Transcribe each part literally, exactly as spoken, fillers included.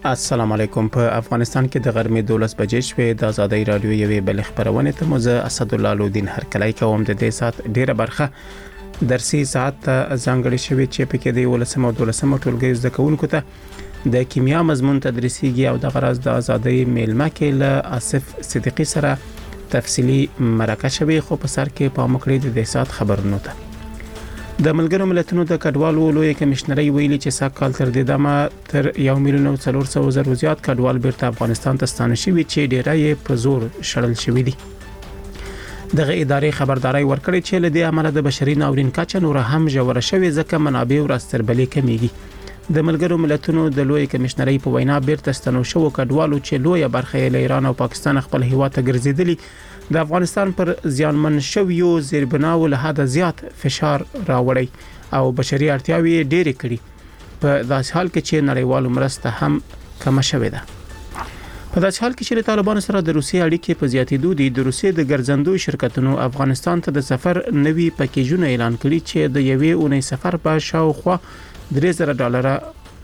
السلام علیکم. په افغانستان کې د غرمې دولس بجې شوې د آزادۍ رادیو یوې بل خبرونه ته مزه اسد الله لودین هر کله کوم د دې سات ډیره برخه درسي ساعت ځانګړي شوی چې په کې د ولسمو دولسمو ټولګي زده کوونکو ته د کیمیا مضمون تدریسيږي او د غرض د آزادۍ میلمه کې له آصف صدیقي سره تفصیلی مرکه شوی خو په سر کې په مکړې د دې سات خبرونه ده. د ملګرو ملتونو د کډوالو لوی کمشنري ویلي چې سږ کال تر دې دمه تر یو میلیون او څلور سوه زره زیات کډوال بیرته افغانستان ته ستانه شوي چې ډیری یې په زور شړل شوي دي. دغه ادارې خبرداري ورکړې چې له دې عمله د بشري ناورین کچه نور هم ژوره شوې ځکه منابع ورستربلې کمیږي. د ملګرو ملتونو د لوی کمشنري په وینا بیرته ستنو شو کډوالو چې لوی برخه له ایران او پاکستان خپل هیواد ته ګرځیدلي د افغانستان پر زیانمن شویو زیربناو له حد زیات فشار راوړی او بشري اړتیاوې ډېرې کړي په داسې حال کې چې نړیوالو مرسته هم کم شوې ده. په داسې حال کې چې طالبانو سره د روسیې اړیکې په زیاتېدو دي د روسیې د ګرځندوی شرکتونو افغانستان ته د سفر نوي پکیجونه اعلان کړي چې د یوې اونۍ سفر په شاوخوا درې زره ډالر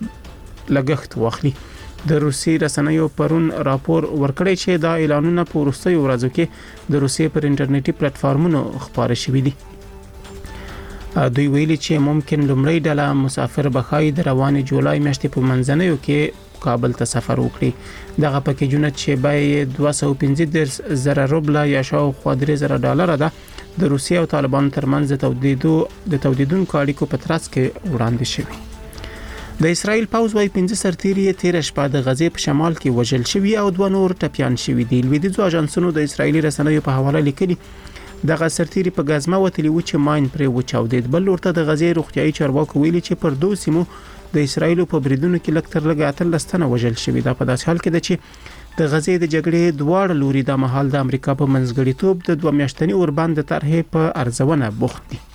لګښت واخلي. د روسي رسنیو پرون راپور ورکړی چې دا اعلانونه په وروستیو ورځو کې د روسي پر انټرنیټي پلیټ فارمونو خبره شوې دي. دوی ویلي چې ممکن لومړی ډله مسافر بخای د روانې جولای میاشتې په منځنیو کې کابل ته سفر وکړي. دغه پکیجونه چې بای دوه سوه او پنځه دېرش زره روبله یا شاوخوا درې زره ډالر ده د روسي او طالبانو ترمنځ د تودیدو د تولیدونکو اړیکو په ترڅ کې وړاندې شوي. د اسرائیل پوځ وايي پنځه سرتیري تیر شپه د غزې په شمال کې وژل شوي او دوه نور ټپيان شوي دي. لویدیځو اژانسونو د اسرایلی رسنیو په حواله لیکلي دغه سرتیري په غزمه وتلی و چې ماین پرې وچاودید. بل ورته د غزې روغتيایي چارواکو ویلي چې پر دوه سیمو د اسرایل په بریدونو کې لکتر لګ اتل لستنه وژل شوي. دا په داسې حال کې ده چې د غزې د جګړې دواړه لوري د مهال د امریکا په منځګړیتوب د دوه میاشتنی اوربند طرحې په ارزونه بوخت دي.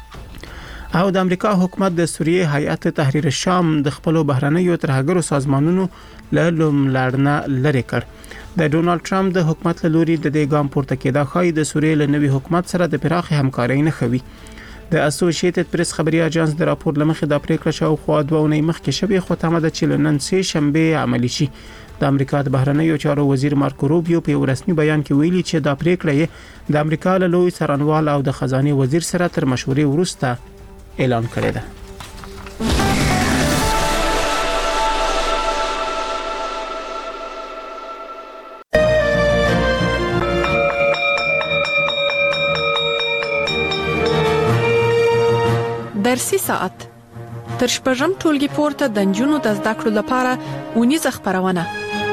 او د امریکا حکومت د سوریې هیئت تحریر شام د خپل بهرنیو ترهګرو سازمانونو له لومړنه لری کړ. د ډونالد ټرمپ د حکومت له لوري د دې ګام پورته کېدا خای د سوریې له نوي حکومت سره د پراخ همکارۍ نه خوي. د اسوسییټډ پریس خبري اژانس د راپور لمخې د پریکړه شو خو دوه ونې مخکې شوی خو تمه ده چې نن سه شنبه عملی شي. د امریکا د بهرنیو چارو وزیر مارکو روبیو په رسمي بیان کې ویلي چې دا پریکړه د امریکا له لوی څارنوال او د خزانه وزیر سره تر مشورې وروسته اعلان کړی ده. درسي ساعت تر شپږم ټولګي پورته د نجونو د زده کړو لپاره ونیزه خبرونه.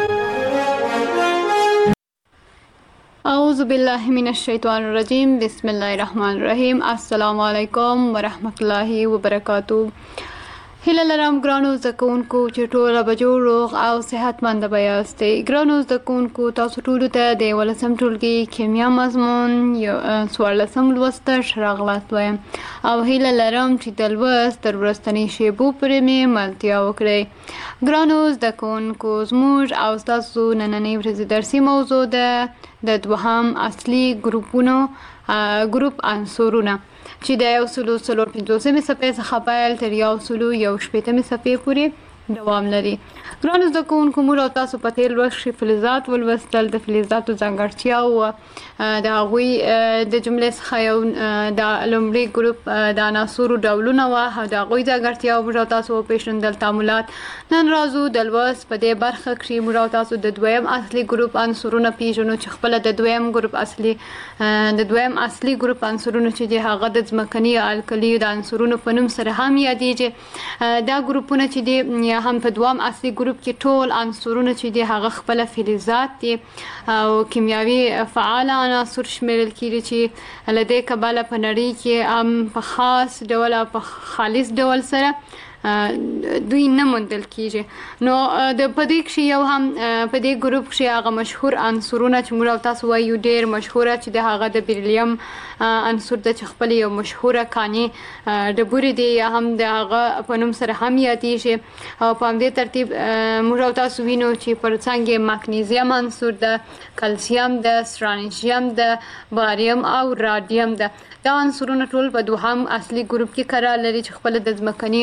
اعوذ بالله من الشیطان الرجیم بسم الله الرحمن الرحیم. السلام علیکم ورحمت الله وبرکاتہ. هله لرم ګرانو زکونکو چې ټول به جوړ روغ او صحتمند به یاستئ. ګرانو زکونکو تاسو ټول ته د ولسم ټولګي کیمیا مضمون یو څوارلسم لوست راغلاست وایم او هله لرم چې د لوست تر وروستنۍ شیبو پورې مې ملتیا وکړئ. ګرانو زکونکو زموږ او تاسو نننۍ ورځې درسي موضوع ده د دوهم اصلي ګروپونو ګروپ عنصرونه چې د یو سلو څلور پنځوسمې صفحې څخه پیل تر یو سلو یو شپېتمې صفحې پورې دوام لري. ګرانو زده کوونکو موږ او تاسو په تېر لوست کې فلزات ولوستل. د فلزاتو ځانګړتیاو د هغوی د جملې څخه یو د لومړي ګروپ د عناصرو ډولونه وه او د هغوی ځانګړتیاو موږ او تاسو وپېژندل. تعاملات نن راځو د لوست په دې برخه کې موږ او تاسو د دویم اصلي ګروپ عنصرونه پیژنو چې خپله د دویم ګروپ اصلي د دویم اصلي ګروپ عنصرونه چې دي هغه د ځمکني الکلیو د عنصرونو په نوم سره هم یادېږي. دا ګروپونه چې دي یا هم په دویم اصلي ګروپ کې ټول عنصرونه چې دي هغه خپل فلزات دي او کیمیاوي فعال عناصر شمیرل کیږي چې له دې کبله په نړۍ کې هم په خاص ډول او په خالص ډول سره دوی نه موندل کیږي. نو د پدې کې یو هم په دې ګروپ کې هغه مشهور عنصرونه چې موږ تاسو وایو ډېر مشهوره چې د هغه د بیریلیم عنصر د خپل یو مشهوره کاني ډبرې دی یا هم د هغه په نوم سره هم یادېږي او په همدې ترتیب موږ تاسو وینو چې پر څنګه مګنیزیم عنصر د کلسیم د سترانیشیم د باریم او رادیم د دا عنصرونه ټول په دوهم اصلي ګروپ کې قرار لري چې خپل د ځمکني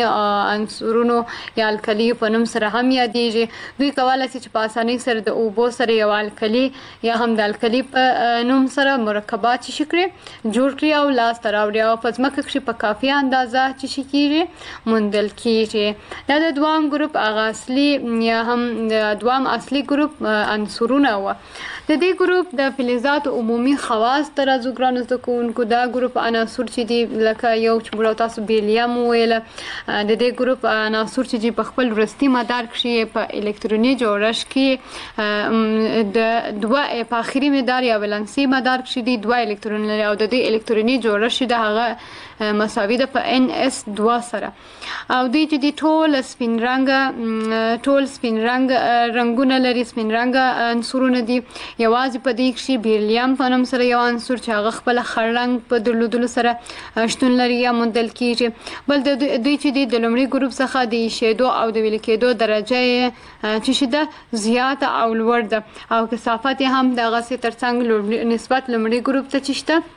عنصرونو یا الکلی په نوم سره هم یادېږي. دوی کولای شي چې په اسانۍ سره د اوبو سره یو الکلی یا هم د الکلی په نوم سره مرکبات شي کړي جوړ کړي او لاس ته راوړي او په ځمکه کې په کافي اندازه چې شي کېږي موندل کېږي. دا د دوام ګروپ هغه اصلي یا هم د دوام اصلي ګروپ عنصرونه و. د دې ګروپ د فلزاتو عمومي خواص تر ازو ګرانو زده کوونکو دا ګروپ عناصر چې دي لکه یو چې موږ تاسو بیلیوم ویله د دې ګروپ عناصر چې په خپل وروستي مدار کې په الکتروني جوړښت کې د دوه په اخري مدار یا ولانسي مدار کې دي دوه الکترون لري او د دې الکتروني جوړښت د هغه مساوي ده په ان اس دوه سره او دوی چې دي ټول سپین رنګ ټول سپین رنګ رنگونه لري سپین رنګ عنصرونه دي. یوازې په دې کې بیریلیم په نوم سره یو عنصر چې هغه خپل خړ رنګ په درلودلو سره شتون لري یا موندل کیږي. بل د دوی چې د لومړي ګروپ څخه د شیدو او د ویل کېدو درجه چې شیده زیاته او لوړ ده او کثافت هم د غسې ترڅنګ نسبت لومړي ګروپ ته چې شته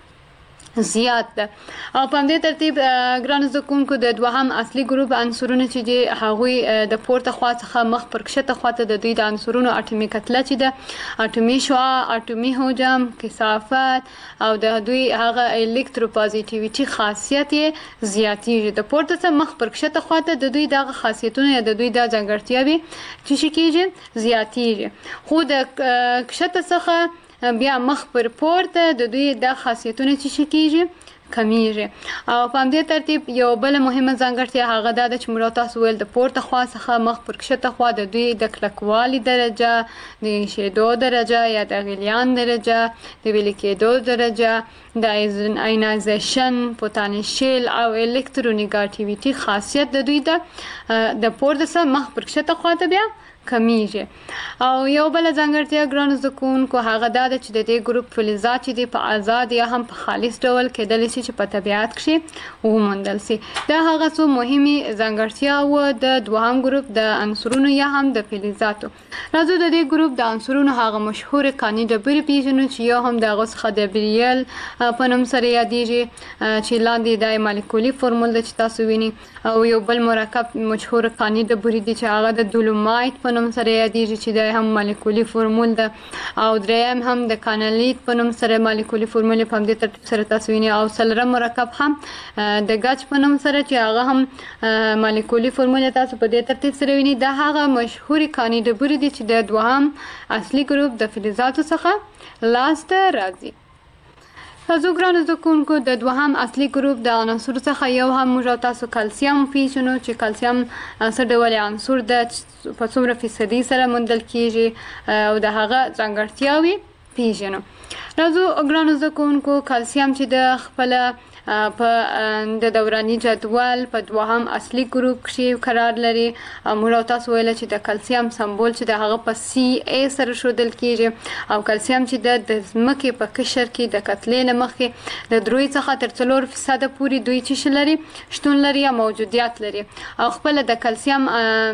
زیات ده. او په دې ترتیب ګران زده کوونکو د دوهم اصلي ګروپ عنصرونه چې دي هغوی د پورته خوا څخه مخ پر کښته خواته د دوی د عنصرونو اټومي کتله چې ده اټومي شعاع اټومي حجم کثافت او د دوی هغه الکتروپازیټیویټي خاصیت یې زیاتېږي. د پورته څخه مخ پر کښته خواته د دوی دغه خاصیتونه یا د دوی د ځانګړتیاوې چې شي کېږي زیاتېږي خو د کښته څخه بیا مخ پر پورته د دوی د خاصیتونه چې شي کېږي کمیږي. او په دې ترتیب یو بل مهمه ځانګړتیا هغه ده چې موږ تاسو ویل د پورته خوا څخه مخ پر کښته خوا د دوی د کلکوالي درجه د شیدو درجه یا د غلیان درجه د ویل کېدو درجه د آینایزیشن پوتانشیل او الکترونیګاټیویټي خاصیت د دوی د د پورته څخه مخ پر کښته خوا ته بیا کمیږي. او یو بل ځانګړتیا ګرانو زده کوونکو هغه دا ده چې د دې ګروپ فلزات چې دي په آزاد یا هم په خالص ډول کېدلی شي چې په طبیعت کې وموندل شي. دا هغه څو مهمې ځانګړتیاوې د دوهم ګروپ د عنصرونو یا هم د فلزاتو. راځو د دې ګروپ د عنصرونو هغه مشهور کاني ډبرې پیژنو چې یو هم د هغه څخه د بریل په نوم سره یادېږي چې لاندې د مالیکولي فورمول ده چې تاسو وینئ او یو بل مرکب مشهور کاني ډبرې دي چې هغه د دولومایت په نوم سره یادېږي چې د هم مالیکولي فورمول ده او دریم هم د کانالیت په نوم سره مالیکولي فورمول په همدې ترتیب سره تاسو وینئ او څلورم مرکب هم د ګچ په نوم سره چې هغه هم مالیکولي فورمول تاسو په دې ترتیب سره وینئ. دا هغه مشهوري کاني ډبرې دي چې د دوهم اصلي ګروپ د فلزاتو څخه لاسته راځي. تاسو ګرانو زده کوونکو د دوهم اصلي ګروپ د عناصرو څخه یو هم موږ تاسو کلسیم پیژنو چې کلسیم څه ډول عنصر ده په څومره فیصدي سره موندل کېږي او د هغه ځانګړتیاوې پیژنو. راځو ګرانو زده کوونکو کلسیم چې د خپله په د دوراني جدول په دوهم اصلي ګروپ کې قرار لري او موږ تاسو ویل چې د کلسیم سمبول چې د هغه په سی ای سره ښودل کېږي او کلسیم چې د ځمکې په قشر کې د کتلې له مخې د دروي څخه تر څلور فیصده پورې دوی چې لري شتون لري یا موجودیت لري او خپل د کلسیم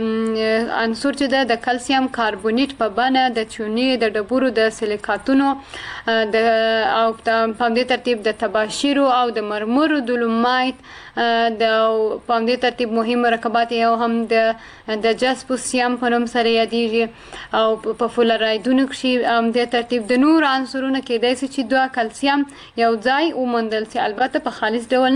عنصر چې د کلسیم کاربونیت په بڼه د چونې د ډبرو د سلیکاتونو د او په دې ترتیب د تباشیرو او د مرمر دولومایت د په دې ترتیب مهم مرکبات یو هم د د جاسپوسیم په نوم سره یادېږي او په فلورایدونو کې هم د ترتیب د نور عنصرونو کې داسې چې دوه کلسیم یو ځای وموندل شي البته په خالص ډول.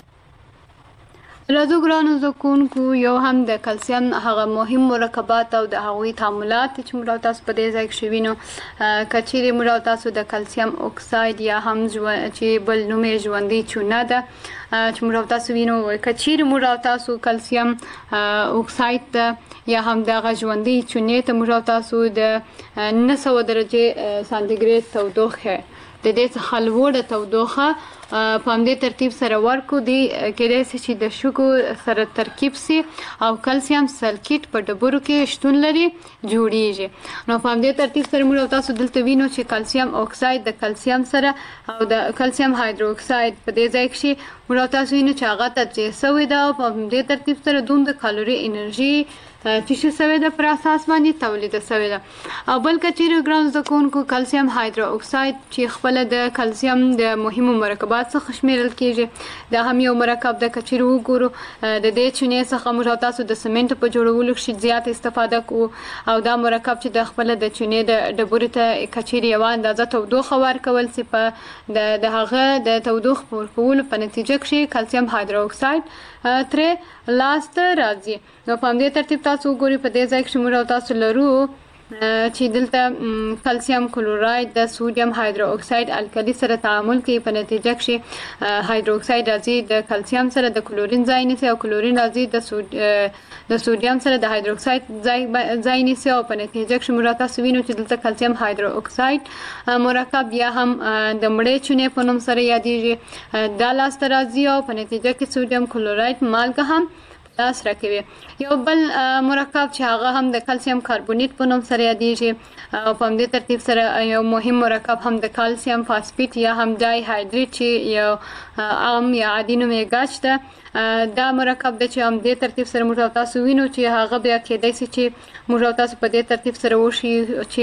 راځو ګرانو زده کوونکو یو هم د کلسیم هغه مهم مرکبات او د هغوی تعاملات چې موږ تاسو په دې ځای کې وینو که چیرې موږ تاسو د کلسیم اکساید یا هم چې بل نوم یې ژوندۍ چونه ده چې موږ تاسو وینو که چیرې موږ تاسو کلسیم اکساید ده یا هم دغه ژوندۍ چونې ته موږ تاسو د نه سوه درجې سانتیګریډ تودوخه د دې څخه لوړه تودوخه په همدې ترتیب سره ورکو دی کېدای شي چې د شګو سره ترکیب سي او کلسیم سلکیټ په ډبرو کې شتون لري جوړیږي. نو په همدې ترتیب سره موږ تاسو دلته وینو چې کلسیم اکساید د کلسیم سره او د کلسیم هایدروکساید په دې ځای کې موږ تاسو وینو چې هغه تجزیه شوی ده او په همدې ترتیب سره دومره کالوري انرژي چې شوی د پر اساس باندې تولید شوی ده. او بل کچېره ګران زکونکو کلسیم هایدرو اکساید چې خپل د کلسیم د مهمو مرکبات څخه شمیرل کیږي. دا هم یو مرکب د کچېره وګورو د دې چونې څخه موږ تاسو د سیمنټ په جوړولو کې زیات استفاده کوو او دا مرکب چې د خپل د چونې د ډبرې ته کچېره یو اندازه تودوخه ورکول سي په د هغه د تودوخه ورکولو په نتیجه کې کلسیم هایدرو اکساید ترې لاسته راځي. نو په همدې ترتیب تاسو وګورئ په دې ځای کې موږ تاسو لرو چې دلته کلسیم کلوراید د سوډیم هایدرو اکساید الکلی سره تعامل کوي په نتیجه کې هایدرو اکساید راځي د کلسیم سره د کلورین ځای نیسي او کلورین راځي د سود د سوډیم سره د هایدرو اکساید ځای ځای نیسي او په نتیجه کې موږ تاسو وینو چې دلته کلسیم هایدرو اکساید مرکب یا هم د مړې چونې په نوم سره یادېږي دا لاسته راځي او په نتیجه کې سوډیم کلوراید مالګه هم لاس راکوي. یو بل مرکب چې هغه هم د کلسیم کاربونیت په نوم سره یادېږي او په همدې ترتیب سره یو مهم مرکب هم د کلسیم فاسفیت یا هم ډای هایدریت چې یو عام یا عادي نوم یې ګاچ ده دا مرکب د چې هم دې ترتیب سره موږ تاسو وینو چې هغه بیا کېدای شي چې موږ تاسو په دې ترتیب سره وشي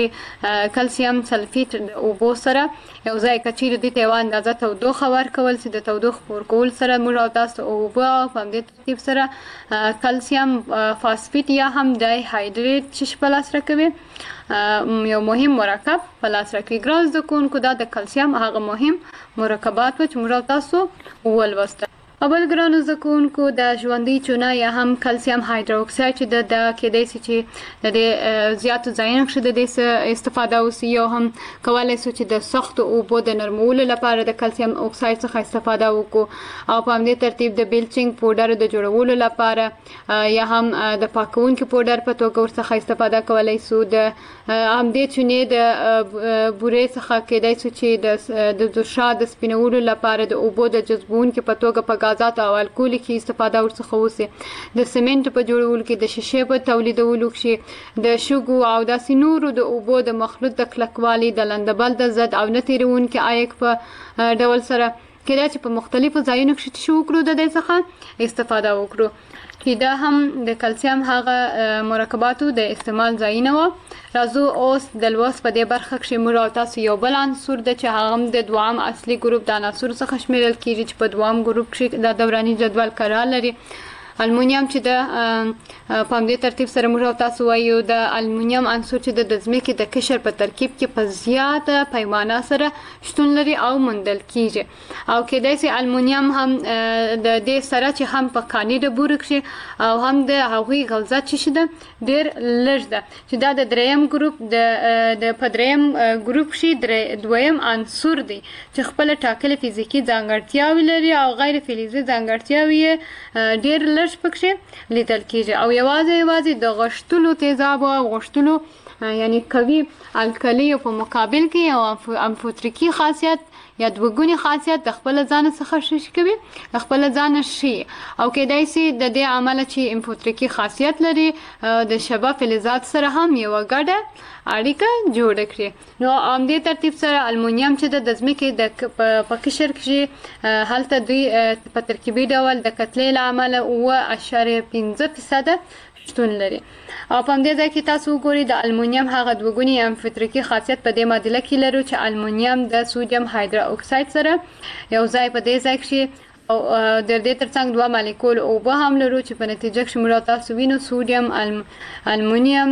چې کلسیم سلفیت د اوبو سره یو ځای کچېره دې ته یو اندازه تودوخه ورکول سي د تودوخه ورکول سره موږ تاسو اوبه په همدې ترتیب سره کلسیم فاسفیت یا هم ډای هایدریت چې په لاس راکوي یو مهم مرکب په لاس راکوي. ګران زده کوونکو دا د کلسیم هغه مهم مرکبات و چې موږ تاسو ولوسته. اول ګرانو زده کوونکو د ژوندۍ چونه یا هم کلسیم هایدرو اکساید چې د د کېدای شي چې د دې زیاتو ځایونو کې د دې استفاده وشي او هم کولای شي چې د سخت اوبو د نرمولو لپاره د کلسیم اکساید څخه استفاده وکړو او په همدې ترتیب د بلیچینګ پوډر د جوړولو لپاره یا هم د پاکونکي پوډر په توګه ورڅخه استفاده کولای شو. د همدې چونې د بورې څخه کېدای شي چې د دوشا د سپینولو لپاره د اوبو د جذبونکي په توګه په غازات او الکول کې استفاده ورڅخه وشي. د سیمنټ په جوړولو کې د شیشې په تولیدولو کې د شګو او د سینورو د اوبو د مخلوط د کلکوالي د لندبل د زد او نتیرونکو عایق په ډول سره کېدای چې په مختلفو ځایونو کې شو وکړو د دې څخه استفاده وکړو چې دا هم د کلسیم هغه مرکباتو د استعمال ځایونه و. راځو اوس د لوست په دې برخه کې موږ تاسو یو بل عنصر د چې هغه د دوام اصلي ګروپ د عناصر څخه شمیرل کیږي چې په دوام ګروپ کې د دوراني جدول قرار لري. المونیم چې د په همدې ترتیب سره موږ تاسو وایو د المونیم عنصر چې د ځمکې د قشر په ترکیب کې په زیاته پیمانه سره شتون لري او موندل کیږي او کېدای شي المونیم هم د دې سره چې هم په کاني د بور کې او هم د هغوی غلظت چې شته ډېر لږ ده چې دا د دریم ګروپ د د په دریم ګروپ کې دویم عنصر دی چې خپل ټاکلې فزیکی ځانګړتیاوې لري او غیر فلزي ځانګړتیاوې ډېر لږ پکې لیدل کیږي او یوازې یوازې د غشتلو تیزاب او غشتلو یعنی قوي الکلی په مقابل کې یو امفوتریکی خاصیت یا دوګونی خاصیت د خپل ځان څخه شش کوي د خپل ځان شي او کېدای شي د دې عمل چې امفوتریکی خاصیت لري د شبه فلزات سره هم یو ګډه اړیکه جوړ کړي. نو ام دې ترتیب سره المونیم چې د ځمکې د په قشر کې هلته دوی په ترکیبي ډول د کتلې عمل او اشاریه پنځه فیصد شتون لري او په دې ځای کې تاسو وګورئ د المونیم هغه دوګونی امفوتریکی خاصیت په دې معادله کې لري چې المونیم د سوډیم هایدرو اکساید سره یو ځای په دې ځای کې او د دې ترڅنګ دوه مالیکول او به هم لري چې په نتیجه کې موږ تاسو وینو سوډیم المونیم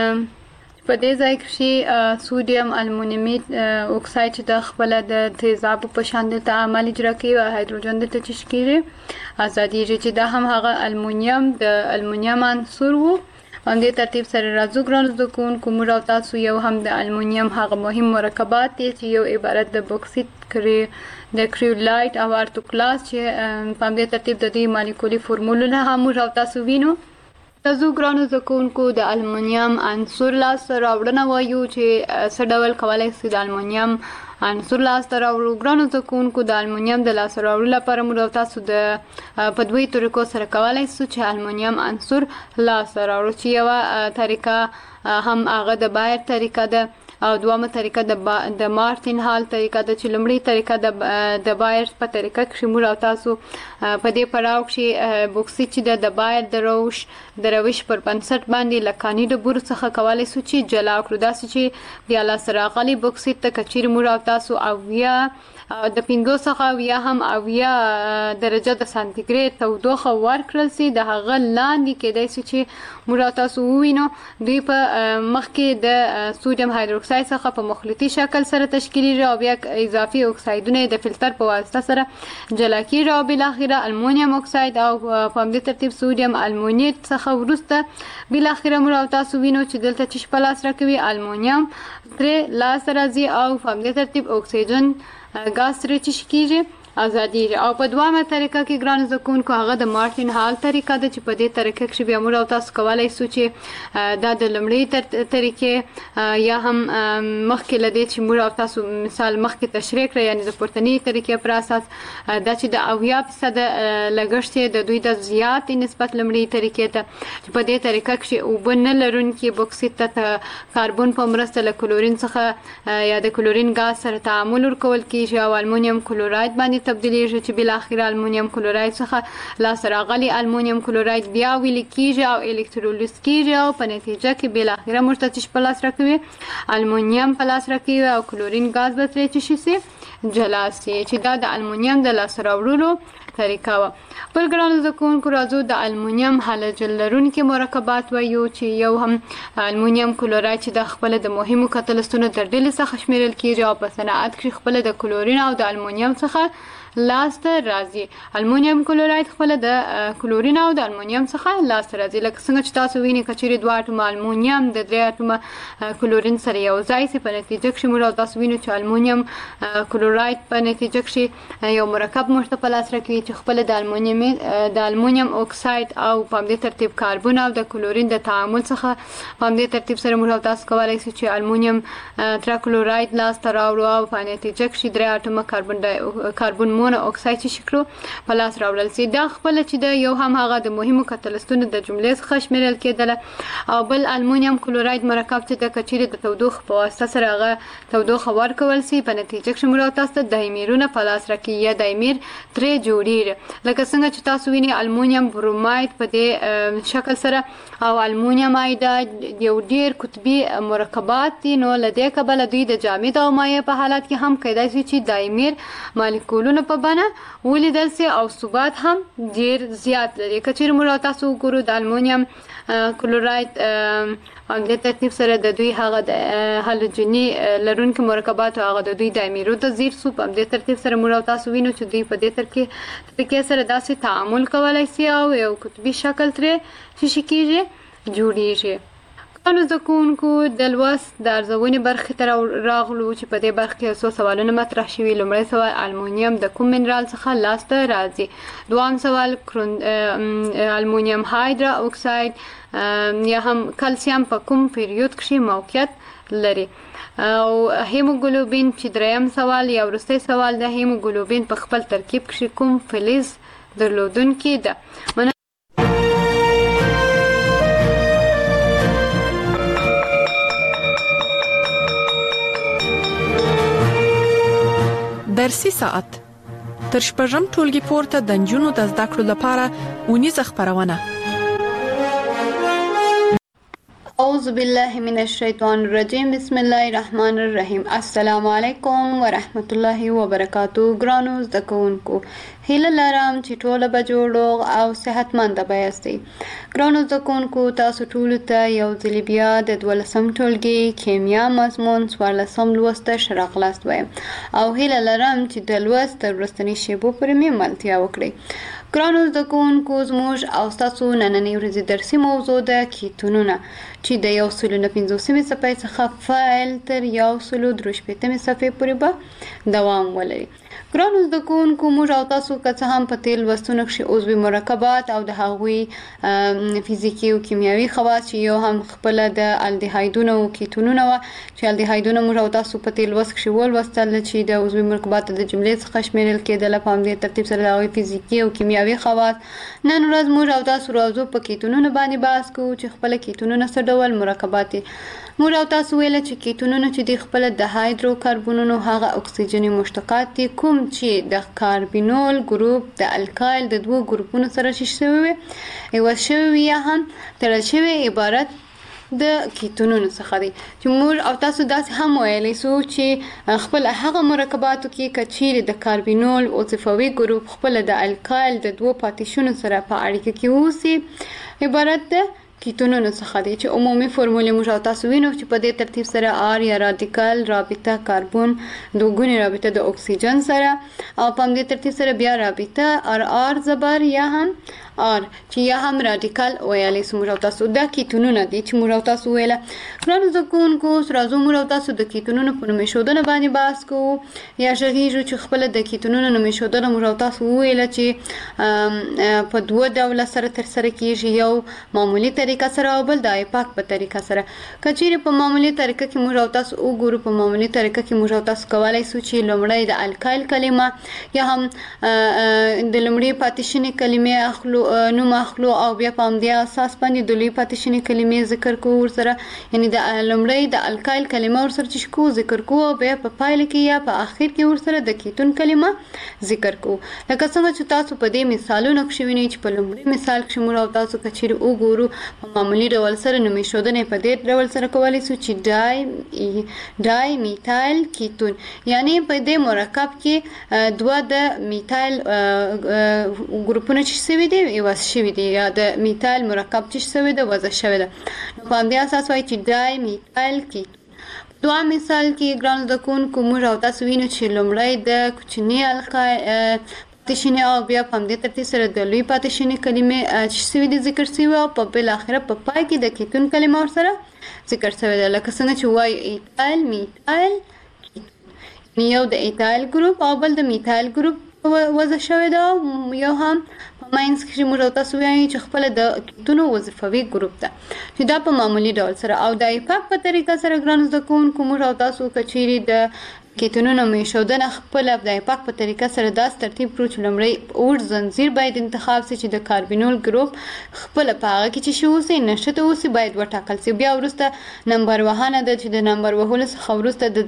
په دې ځای کې سوډیم المونیمیت اکساید چې د خپل د تیزاب په شان د تعامل اجرا کوي او هایدروجن د تشکیل ازادي چې دا هم هغه المونیم د المونیم عنصر وو. په دې ترتیب سره راځو ګران زده کوونکو موږ تاسو یو هم د المونیم هغه مهم مرکبات دي چې یو عبارت د بوکسیت کری د کریولایت او ارتوکلاس چې په دې ترتیب د دې مالیکولي فورمولونه هم موږ تاسو وینو. تاسو ګرانو زده کوونکو د المونیم عنصر لاس راوړنه وایو چې څه ډول کولای شي د المونیم عنصر لاس راوړو. ګرانو زده کوونکو د المونیم د لاس راوړلو لپاره موږ تاسو د په دوی طریقو سره کولای شو چې المونیم عنصر لاس راوړو چې یو طریقه هم هغه د بایر طریقه ده او دوامه طریقه د با د مارټین هال طریقه د چې لمړی طریقه د د بایر په طریقه کې موږ او تاسو په دې پړاو کې بوکسیت چې د بایر د روش د روش پر بنسټ باندې لکانی د بور څخه کولای شو چې جلا کړو داسې چې د الله سره غلي بوکسیت ته کچیر موږ او تاسو او یا د پینځو څخه یا هم او یا درجه د سانتیګریډ تودوخه ورکړل سي د هغه لاندې کېدای شي چې موږ تاسو ووینو دوی په مخ کې د سوډیم هایدروکساید څخه په مخلوطي شکل سره تشکیلي او بیا اضافي اکسایدونه د فلټر په واسطه سره جلا کیږي او بل اخره المونیم اکساید او په همدې ترتیب سوډیم المونیټ څخه ورسته بل اخره موږ تاسو وینو چې دلته چې پلاس راکوي المونیم تر لاس راځي او په همدې ترتیب اکسیجن غاز سره چې کیږي ازادي او په دوامه طریقه کې ګران زکونکو هغه د مارټین هال طریقه د چې په دې طریقه کې بیا موږ تاسو کولای شو چې دا د لمړی طریقې یا هم مخکې لدې چې موږ تاسو مثال مخکې تشریح کړی یعنی د پورتنی طریقې پر اساس دا چې د اویا فیصد لګښت د دوی د زیات نسبت لمړی طریقې ته چې په دې طریقه کې او بنل لرونکي بوکسیت ته کاربن په مرسته له کلورین څخه یا د کلورین غاز سره تعامل ورکول کیږي او المونیم کلوراید باندې تبدیلیږي چې بل اخر المونیم کلوراید څخه لا سره غلي المونیم کلوراید بیا ویل کیږي او الکترولیز کیږي او په نتیجه کې بل اخر مرتج پلاس راکوي المونیم پلاس راکوي او کلورین غاز به ترې شي سي جلا سي چې دا د المونیم د لاس راوړلو طریقه و بل ګرانو زکونکو راځو د المونیم هالوجن لرونکي مرکبات وایو چې یو هم المونیم کلوراید چې د خپل د مهمو کتلستونو تر ډلې څخه شمیرل کیږي او په صنعت کې خپل د کلورین او د المونیم څخه لاست راځي المونیم کلوراید خپل د کلورین او د المونیم څخه لاست راځي لکه څنګه چې تاسو وینئ کچېرې دوه اټومه المونیم د درې اټومه کلورین سره یو ځای سي په نتیجه کې موږ تاسو وینئ چې المونیم کلوراید په نتیجه کې یو مرکب مرته په لاس راکوي چې خپل د المونیم د المونیم اکساید او په همدې ترتیب کاربن او د کلورین د تعامل څخه په همدې ترتیب سره موږ تاسو کولای شو چې المونیم تراکلوراید لاس ته راوړو او په نتیجه کې درې اټومه کاربن کاربن مونو اکساید چې شکلو په لاس راوړل سي دا خپل چې د یو هم هغه د مهمو کتلستونو د جملې څخه شمیرل کېدل او بل المونیم کلوراید مرکب چې د کچېرې د تودوخه په واسطه سره هغه تودوخه ورکول سي په نتیجه کې موږ تاسو ته دایمیرونه په لاس راکړي یا دایمیر ترې جوړیږي لکه څنګه چې تاسو وینئ المونیم بروماید په دې شکل سره او المونیم آیډاید یو ډیر قطبي مرکبات دي نو لدې کبل دوی د جامد او مایع په حالت کې هم کېدای شي چې دایمیر مالیکولونه په بنا ولیدل سي او ثبات هم ډیر زیات لري کچېرې موږ تاسو وګورو د المونیم کلوراید په دې ترتیب سره د دوی هغه د هالوجني لرونکي مرکبات او هغه د دوی دایمیرو ته زیر سو په دې ترتیب سره موږ تاسو وینو چې دوی په دې ترکیب طریقې سره داسې تعامل کولای سي او یو قطبي شکل ترې چې کیږي جوړیږي نو زکونکو د لوست د ارزونې برخې ته راغلو چې په دې برخه کې څو سوالونه مطرح شوي لومړی سوال المونیم د کوم منرال څخه لاسته راځي دوام سوال المونیم هایدرا اکساید یا هم کلسیم په کوم پیریود کې موقعیت لري او هیموګلوبین چې دریم سوال یا وروستی سوال د هیموګلوبین په خپل ترکیب کې کوم فلز درلودونکي ده درسي ساعت تر شپږم ټولګي پورته د نجونو د زده کړو لپاره اونیزه خبرونه اعوذ بالله من الشیطان الرجیم بسم الله الرحمن الرحیم السلام علیکم ورحمت الله وبرکاتو ګرانو زده کوونکو هیله لرم چې ټول به جوړ او صحتمند به یاستئ ګرانو زده کوونکو تاسو ټول ته یو ځل بیا د دولسم ټولګي کیمیا مضمون څوارلسم لوست شراغلاست وایم او هیله لرم چې د لوست تر وروستنۍ شیبو پورې مې ملتیا وکړئ ګرانو زده کوونکو زموږ او ستاسو نننۍ ورځې درسي موضوع ده کیتونونه چې د یو سلو نه پنځوسمې صفحې څخه فعل تر یو سلو درې شپېتمې صفحې پورې به دوام ولري ګرانو زده کوونکو موږ او تاسو که څه هم په تېر لوستونو کښې عضوي مرکبات او د هغوی فزیکي او کیمیاوي خواص چې یو هم خپله د الډیهایدونه او کیتونونه وه چې الډیهایدونه موږ او تاسو په تېر لوست کښې ولوستل چې د عضوي مرکباتو د جملې څخه شمېرل کېدله په همدې ترتیب سره د هغوی فزیکي او کیمیاوي خواص. نن ورځ موږ او تاسو راځو په کیتونونو باندې بحث کوو چې خپله کیتونونه څه ډول مرکبات دي. موږ او تاسو ویله چې کیتونونه چې دي خپله د هایدرو کاربونونو هغه اکسیجني مشتقات دي کوم چې د کاربینول ګروپ د الکایل د دوو ګروپونو سره چې شوي وي عوض شوي وي یا هم تړل شوي عبارت د کیتونونو څخه دي چې موږ او تاسو داسې هم ویلی سو چې خپل هغه مرکباتو کې که چیرې د کاربینول وظیفوي ګروپ خپله د الکایل د دوو پاتیشونو سره په اړیکه کې اوسي عبارت د کیتونونو څخه دي چې عمومي فرمولې موږ او تاسو وینو چې په دې ترتیب سره آر یا رادیکال رابطه کاربن دوګونې رابطه د اکسیجن سره او په همدې ترتیب سره بیا رابطه ار آر زبر یا هم آر چې یا هم رادیکال ویلی سو موږ او تاسو. دا کیتونونه دي چې موږ او تاسو ویله. ګرانو زده کوونکو اوس راځو موږ او تاسو د کیتونونو په نومېښودنه باندې بحث کوو یا غږیږو چې خپله د کیتونونو نومېښودنه موږ او تاسو وویله چې په دوه ډوله سره ترسره کېږي یو معمولي طریقه سره او بل د ایپاک په طریقه سره. که چیرې په معمولي طریقه کې موږ او تاسو وګورو په معمولي طریقه کې موږ او تاسو کولی سو چې لومړی د الکایل کلمه یا هم د لومړي پاتې کلمې اخلو نوم اخلو او بیا په همدې اساس باندې د لوی پاتې شوي کلمې ذکر کوو ورسره یعنې د لومړی د الکایل کلمه ورسره چې کوو ذکر کوو او بیا په پایله کې یا په آخر کې ورسره د کیتون کلمه ذکر کوو. لکه څنګه چې تاسو په دې مثالونو کښې وینئ چې په لومړي مثال کښې موږ او تاسو که چیرې وګورو په معمولي ډول سره نومېښودنه په دې ډول سره کولی سو چې ډای ډای میتایل کیتون یعنې په دې مرکب کې دوه د میتایل ګروپونه چې شوي دي عوض شوي دي یا د میتایل مرکب چې شوی ده وضع شوی ده. نو په همدې اساس وایي چې ډای میتایل کیتون. دوه مثال کې ګرانو زده کوونکو موږ او تاسو وینو چې لومړی د کوچني الکایل پاتې او بیا په همدې ترتیب سره د لوی پاتې شوي کلمې چې شوي دي ذکر شوي او په بالاخره په پای کې د کیتون کلمه ورسره ذکر شوې ده. لکه څنګه چې وایو ایتایل میتایل کیتون یو د ایتایل ګروپ او بل د میتایل ګروپ وضع شوی ده یو هم ماینس کې موږ او تاسو وایو چې خپله د کیتونو وظیفوي ګروپ ده چې دا په معمولي ډول سره او د ایپاک په طریقه سره ګرانو زده کوونکو موږ او تاسو که چیرې د کیتونونو نومېښودنه خپله د ایپاک په طریقه سره داسې ترتیب کړو چې لومړی اوږد زنځیر باید انتخاب سي چې د کاربینول ګروپ خپله په هغه کې چې شي اوسي نښته اوسي باید وټاکل سي. بیا وروسته نمبر وهنه ده چې د نمبر وهلو څخه وروسته د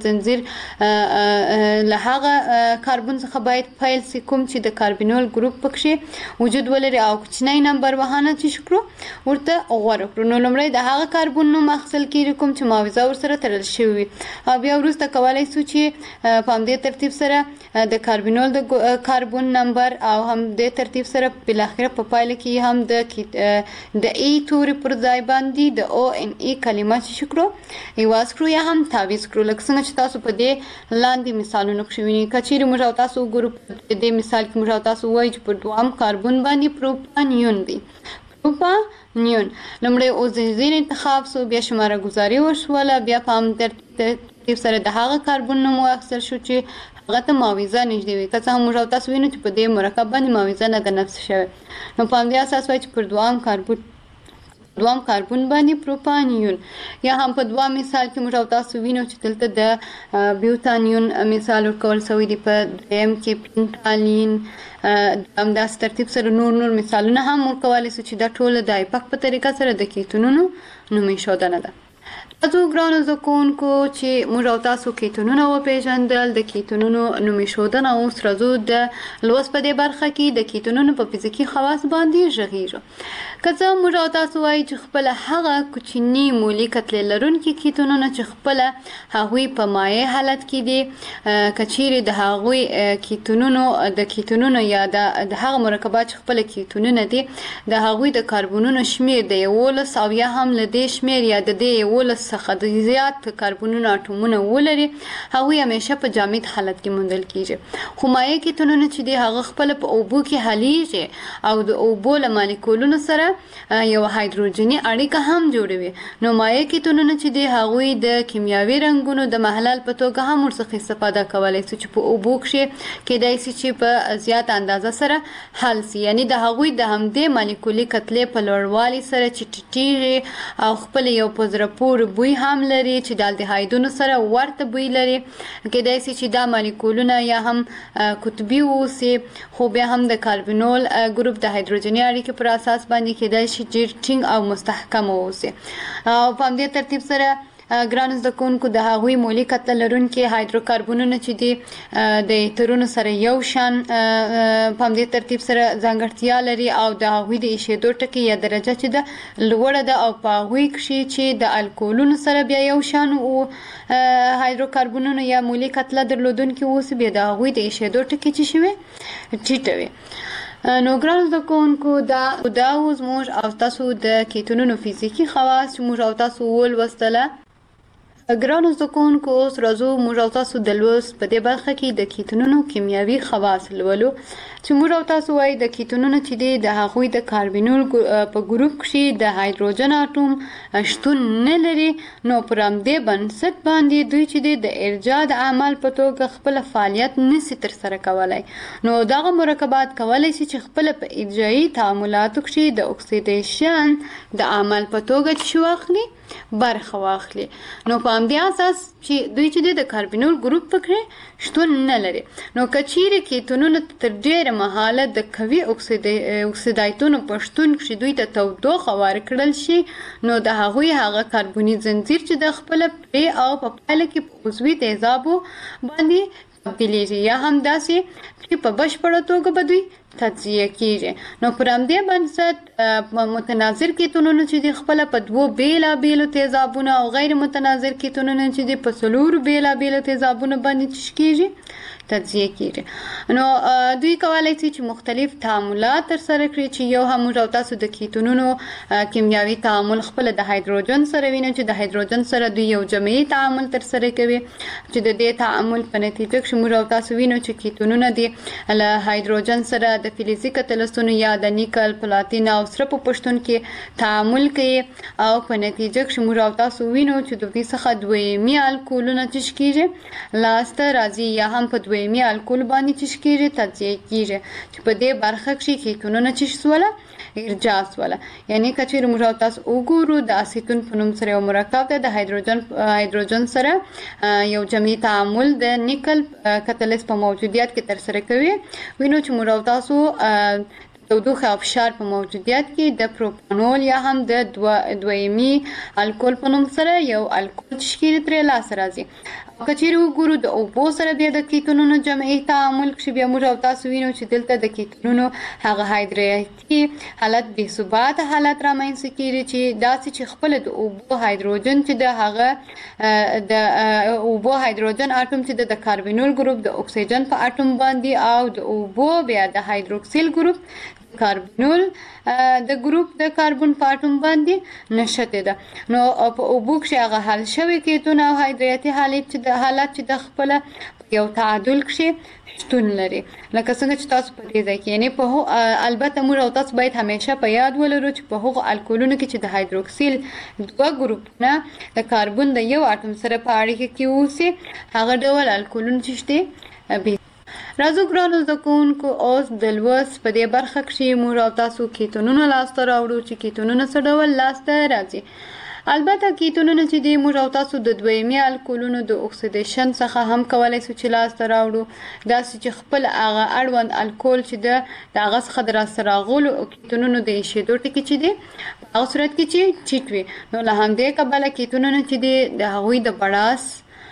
زنځیر له هغه کاربن څخه باید پیل سي کوم چې د کاربینول ګروپ پکښې وجود ولري او کوچنی نمبر وهنه چې کړو ورته غوره کړو. نو لومړی د هغه کاربن نوم اخیستل کېږي کوم چې معاوضه ورسره تړل شوي وي او بیا وروسته کولی سو چې په همدې ترتیب سره د کاربینول د کاربن نمبر او هم د ترتیب سره بالاخره په پایله کې هم د د ای توري پر ځای باندې د او ان ای کلمه چې کړو ایواز کړو یا هم تعویض کړو. لکه څنګه چې تاسو په دې لاندې مثالونو کښې وینئ. که چیرې موږ او تاسو وګورو په دې مثال کې موږ او تاسو وایو چې په دوهم کاربن باندې پروپانیون دی. پروپانیون لومړی اوکسیجن انتخاب سو بیا شماره ګذاري وشوله بیا په هم ترتیب سره د هغه کاربن نوم واخیستل شو چې هغه ته معاوضه نږدې وي. که څه هم موږ او تاسو وینو چې په دې مرکب باندې معاوضه نه ده نفس شوې. نو په همدې اساس وایي چې پر دوهم کاربن دوام کاربن باندې پروپانیون یا هم په دوه مثال کې موږ او تاسو وینو چې دلته د بیوتانیون مثال ورکول شوی دی په دریم کې پینټالین همداسې ترتیب سره نور نور مثالونه هم ورکولی سو چې دا ټوله د ایپاک په طریقه سره د کیتونونو نومېښودنه ده. تاسو ګرانو زده کوونکو چې موږ او تاسو کیتونونه وپېژندل د کیتونونو نومېښودنه اوس راځو د لوست په دې برخه کې د کیتونونو په فزیکي خواص باندې غږیږو. که څه موږ او تاسو وایي چې خپله هغه کوچني مولي کتلې لرونکي کیتونونه چې خپله هغوی په مایع حالت کې دي که چیرې د هغوی کیتونونو د کیتونونو یا د هغه مرکبات چې خپله کیتونونه دي د هغوی د کاربونونو شمیر د یولس او یا هم له دې شمیر یا د دې یولس څخه د زیات کاربونونو اټومونه ولري هغه همیشه په جامد حالت کې موندل کیږي. خو مایع کیتونونه چې دی هغه خپل په اوبو کې حلیږي او د اوبو له مالیکولونو سره یو هایدروجني اړیکه هم جوړوي. نو مایع کیتونونه چې دی هغه د کیمیاوي رنګونو د محلل په توګه هم ورڅخه استفاده کولای شي چې په اوبو کې کېدای شي چې په زیات اندازه سره حل سي، یعنی د هغوی د همدې مالیکولي کتلې په لوړوالي سره چې ټیټیږي او خپل یو په زړه پورې بوی هم لري چې د الډهایدونو سره ورته بوی لري. کېدای شي چې دا مالیکولونه یا هم قطبي اوسي، خو بیا هم د کاربنول ګروپ د هایدروجني اړیکې پر اساس باندې کېدای شي ډېر ټینګ او مستحکم اوسي. او په همدې ترتیب سره ګرانو زده کوونکو د هغوی مولي کتله لرونکي هایدروکاربونونه چې دي د ایترونو سره یو شان په همدې ترتیب سره ځانګړتیا لري او د هغوی د ایشېدو ټکي یا درجه چې ده لوړه ده او په هغوی کښې چې د الکولونو سره بیا یو شان او هایدروکاربونونه یا مولي کتله درلودونکي اوسي، بیا د هغوی د ایشېدو ټکي چې شوي ټیټه وي. نو ګرانو زده کوونکو دا دا اوس موږ او تاسو د کیتونونو فزیکي خواص چې موږ او تاسو ولوستله. ګرانو زده کوونکو اوس راځو موږ او تاسو د لوست په دې برخه کې د کیتونونو کیمیاوي خواص لولو چې موږ او تاسو وایي د کیتونونو چې دی د هغوی د کاربنول په ګروپ کښې د هایدروجن اټوم شتون نه لري. نو پر همدې بنسټ باندې دوی چې دی د ارجاع د عمل په توګه خپل فعالیت نشي ترسره کولی. نو دغه مرکبات کولی شي چې خپل په ارجاعي تعاملاتو کښې د اکسیدیشن د عمل په توګه چې واخلي برخه واخلي. نو په همدې اساس چې دوی چې د کاربنول ګروپ پکې شتون نه لري. نو که چیرې کیتونونه تر ډېره مهاله د قوي اکسیدایتونو په شتون کښې دوی ته تودوخه ورکړل شي، نو د هغوی هغه کاربوني ځنځیر چې د خپله پرې او په پایله کې په عضوي تیزابو باندې تبدیلیږي یا هم داسې چې په بشپړه توګه به دوی تجزیه کیږي. نو پر همدې بنسټ متناظر کیتونونه چې دي خپله په دوو بېلابېلو تیزابونو او غیر متناظر کیتونونه چې دي په څلورو بېلابېلو تیزابونو باندې څه کیږي تجزیه کیږي. نو دوی کولی شي چې مختلف تعاملات ترسره کړي چې یو هم موږ او تاسو د کیتونونو کیمیاوي تعامل خپله د هایدروجن سره وینو چې د هایدروجن سره دوی یو جمعي تعامل ترسره کوي چې د دې تعامل په نتیجه کښې موږ او تاسو وینو چې کیتونونه دي له هایدروجن سره د فلزي کتلستونو یا د نیکل، پلاتین او سره په پشتون کې تعامل کوي او په نتیجه کښې موږ او تاسو وینو چې د دوی څخه دویمي الکولونه چې کیږي لاسته راځي یا هم په دویمي الکول باندې چې کیږي تجزیه کیږي چې په دې برخه کښې کیتونونه چې سوله ارجاع سوله. یعنی که چیرې موږ او تاسو وګورو د اسیتون په نوم سره یو مرکب دی د هایدروجن هایدروجن سره یو جمعي تعامل د نیکل کتلس په موجودیت کې ترسره کوي، وینو چې موږ او تاسو تودوخه او فشار په موجودیت کې د پروپانول یا هم د دویمي الکول په نوم سره یو الکول چې کیږي ترې لاسته راځي. که چیرې وګورو د اوبو سره بیا د کیتونونو جمعي تعامل کښې بیا موږ او تاسو وینو چې دلته د کیتونونو هغه هایدرایتي حالت بې ثباته حالت رامنځته کېږي چې داسې چې خپله د اوبو هایدروجن چې د هغه د اوبو هایدروجن اټوم چې د کاربنول ګروپ د اکسیجن په اټوم باندې او د اوبو بیا د هایدروکسیل ګروپ کاربنول د ګروپ د کاربن په اټوم باندې نښتې ده. نو په اوبو کښې هغه حل شوي کیتون او هایدرایتي حالت چې د حالت چې د خپله یو تعادل کښې شتون لري لکه څنګه چې تاسو په دې ځای کې یعنې په البته موږ او تاسو باید همیشه په یاد ولرو چې په هغو الکولونو کې چې د هایدروکسیل دوه ګروپونه د کاربن د یو اټوم سره په اړیکه کې اوسي هغه ډول الکولونه چې شته. راځو ګرانو زده کوونکو اوس د لوست په دې برخه کښې موږ او تاسو کیتونونه لاسته راوړو چې کیتونونه څه ډول لاسته راځي. البته کیتونونه چې دي موږ او تاسو د دویمي الکولونو د اکسیدیشن څخه هم کولی شو چې لاسته راوړو، داسې چې خپل هغه اړوند الکول چې ده د هغه څخه د راسته راغلو کیتونونو د ایشېدو ټکي چې دي په هغه صورت کې چې ټیټ وي. نو له همدې کبله کیتونونه چې دي د هغوی د بړاس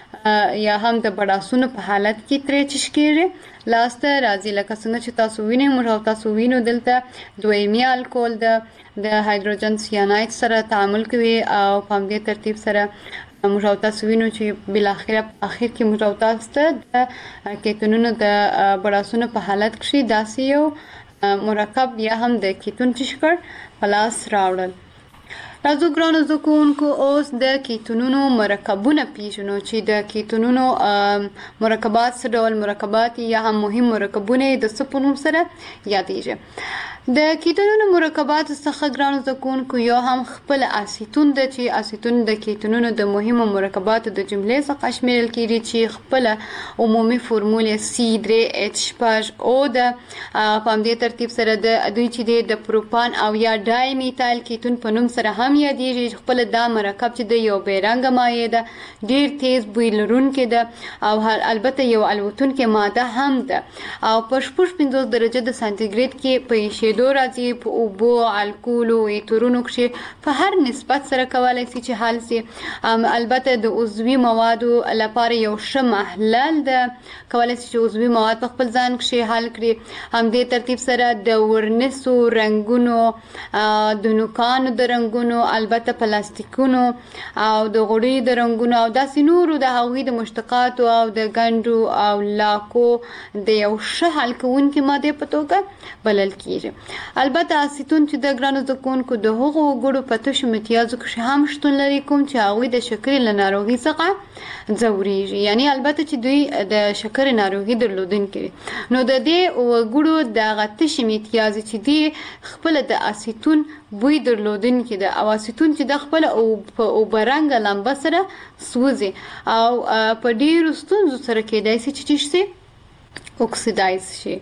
یا هم د بړاسونو په حالت کې ترې چې کېږي لاسته راځي. لکه څنګه چې تاسو وینئ موږ او تاسو وینو دلته دویمي الکول د د هایدروجن سیاناید سره تعامل کوي او په همدې ترتیب سره موږ او تاسو وینو چې بالاخره په اخر کې موږ او تاسو ته د کیتونونو د بړاسونو په حالت کښې داسې یو مرکب یا هم د کیتون چې کړ په لاس راوړل. راځو ګرانو زده کوونکو اوس د کیتونونو مرکبونه پیژنو چې د کیتونونو مرکبات څه ډول مرکبات یا هم مهم مرکبونه د څه په نوم سره یادېږي. د کیتونونو مرکبات څخه ګرانو زده کوونکو یو هم خپل اسیتون د چې اسیتون د کیتونونو د مهمو مرکباتو د جملې څخه شمیرل کیږي چې خپل عمومي فورموله سی درې اچ شپږ او د په همدې ترتیب سره د دوی چې د پروپان او یا ډای میتایل کیتون په نوم سره هم یادېږي. خپل دا مرکب چې د یو بیرنګه مایع ده، ډیر تیز بوی لرونکی ده او البته یو الوتونکې ماده هم ده او په شپږ پنځوس درجه د سانتیګریډ کې په ایشېدو راځي. په اوبو، الکولو، ایترونو کې په هر نسبت سره کولای شي چې حل شي. البته د عضوي موادو لپاره یو ښه محلل ده، کولای شي چې عضوي مواد په خپل ځان کې حل کړي. همدې ترتیب سره د ورنسو، رنګونو، د نوکانو د رنګونو، البته پلاستیکونو او د غوړي د رنګونو او داسې نورو د هغوی د مشتقاتو او د ګنډو او لاکو د یو ښه حل کوونکي مادې په توګه بلل کیږي. البته اسیتون چې د ګرانو زده کوونکو د هغو وګړو په تشو امتیازو کې هم شتون لري کوم چې هغوی د شکرې له ناروغۍ څخه ځورېږي، یعنی البته چې دوی د شکرې ناروغي درلودونکي وي. نو د دې وګړو دغه تشې امتیازې چې دي خپل د اسیتون بوی درلودونکي ده او اسیتون چې د خپل او په اوبرنګه لمبه سره سوځي او په ډیرو ستونزو سره کېدای شي چې چې اکسیدایز شي.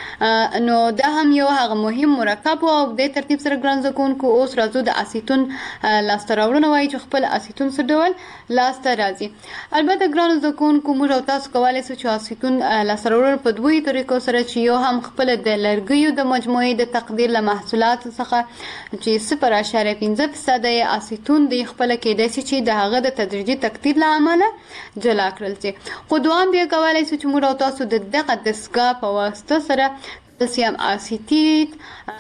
نو دا هم یو هغه مهم مرکب او د ترتیب سره ګران زده کوونکو اوس راځو د اسیتون لاسته راوړنه وایي چې خپل اسیتون څه ډول لاسته راځي. البته ګران زده کوونکو موږ او تاسو کولی شو چې اسیتون لاسته راوړل په دوی طریقو سره چې یو هم خپل د لرګیو د مجموعې د تقدیر له محصولاتو څخه چې صفر اعشاریه پنځه فیصده یې اسیتون دی خپل کېدای شي چې د هغه د تدریجي تقدیر له امله جلا کړل شي. خو دوام بیا کولی شو چې موږ او تاسو د دغه دستګاه په واسطه سره کلسیم اسیتیت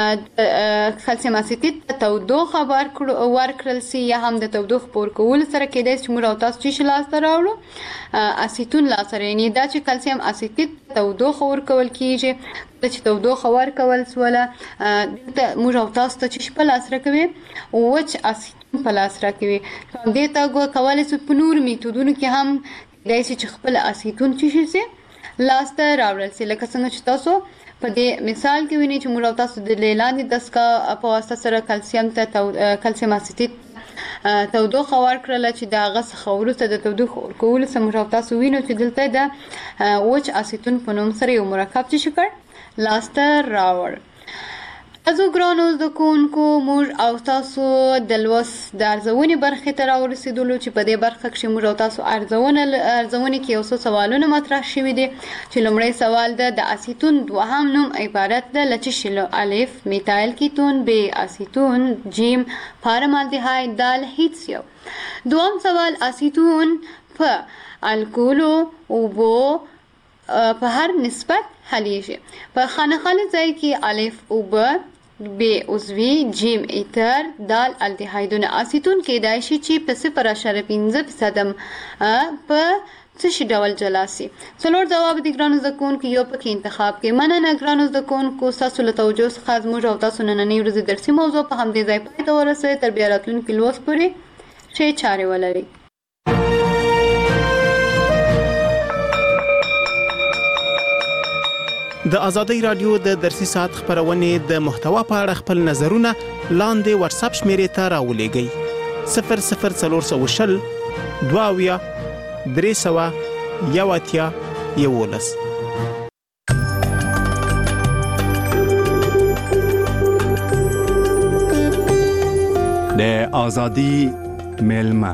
کلسیم اسیتیت ته تودوخه ورکړل شي یا هم د تودوخې په ورکولو سره کېدای شي چې موږ او تاسو چې لاسته راوړو اسیتون لاسته یعنی دا چې کلسیم اسیتیت تودوخه ورکول کیږي. چې تودوخه ورکول سوله دلته موږ او تاسو ته چې په لاس راکوي وچ اسیتون په لاس راکوي. دې ته کولی شو په نور میتودونو کې هم کېدای شي چې خپل اسیتون چې شي لاسته راوړل شي. لکه څنګه چې تاسو په دې مثال کې ویني چې موږ او تاسو د لاندې دستګاه په واسطه سره کلسیم ته کلسیم اسیتیت تودوخه ورکړله چې د هغه څخه وروسته د تودوخې ورکولو څخه موږ او تاسو وینو چې دلته د وچ اسیتون په نوم سره یو مرکب چې شکر لاسته راوړ. ازو ګرانو زده کوونکو موږ او تاسو د لوست د ارزونې برخې ته راورسېدلو چې په دې برخه کې موږ او تاسو ارزونه ارزونې کې یو څه سوالونه مطرح شوي دي چې لومړی سوال ده د اسیتون دوهم نوم عبارت ده له څه شي له الف میتایل کیتون، ب اسیتون، جیم فارمالدهاید، دال هیڅ یو. دوم سوال اسیتون په الکولو، اوبو په هر نسبت حلیږي. په خانخاله ځای کې الف اوبه، ب عضوي، جیم ایتر، دال الدهایدونه. اسیتون کېدای شي چې په صفر اعشاریه پنځه فیصده په څه شي ډول جلا سي. څلور جواب دي ګرانو زده کوونکو یو پکې انتخاب کې. مننه ګرانو زده کوونکو ستاسو له توجه څخه زموږ او تاسو نننۍ ورځې درسي موضوع په همدې ځای پای ته ورسوئ. تر بیا راتلونکي لوست پورې ښې چارې ولرئ. د ازادۍ رادیو د درسي ساعت خبرونه د محتوا په اړه خپل نظرونه لاندې واتس اپ شمیرې ته راولېږئ. صفر صفر څلور سوه شل دوه اویا درې سوه یو اتیا یولس. د ازادي ملما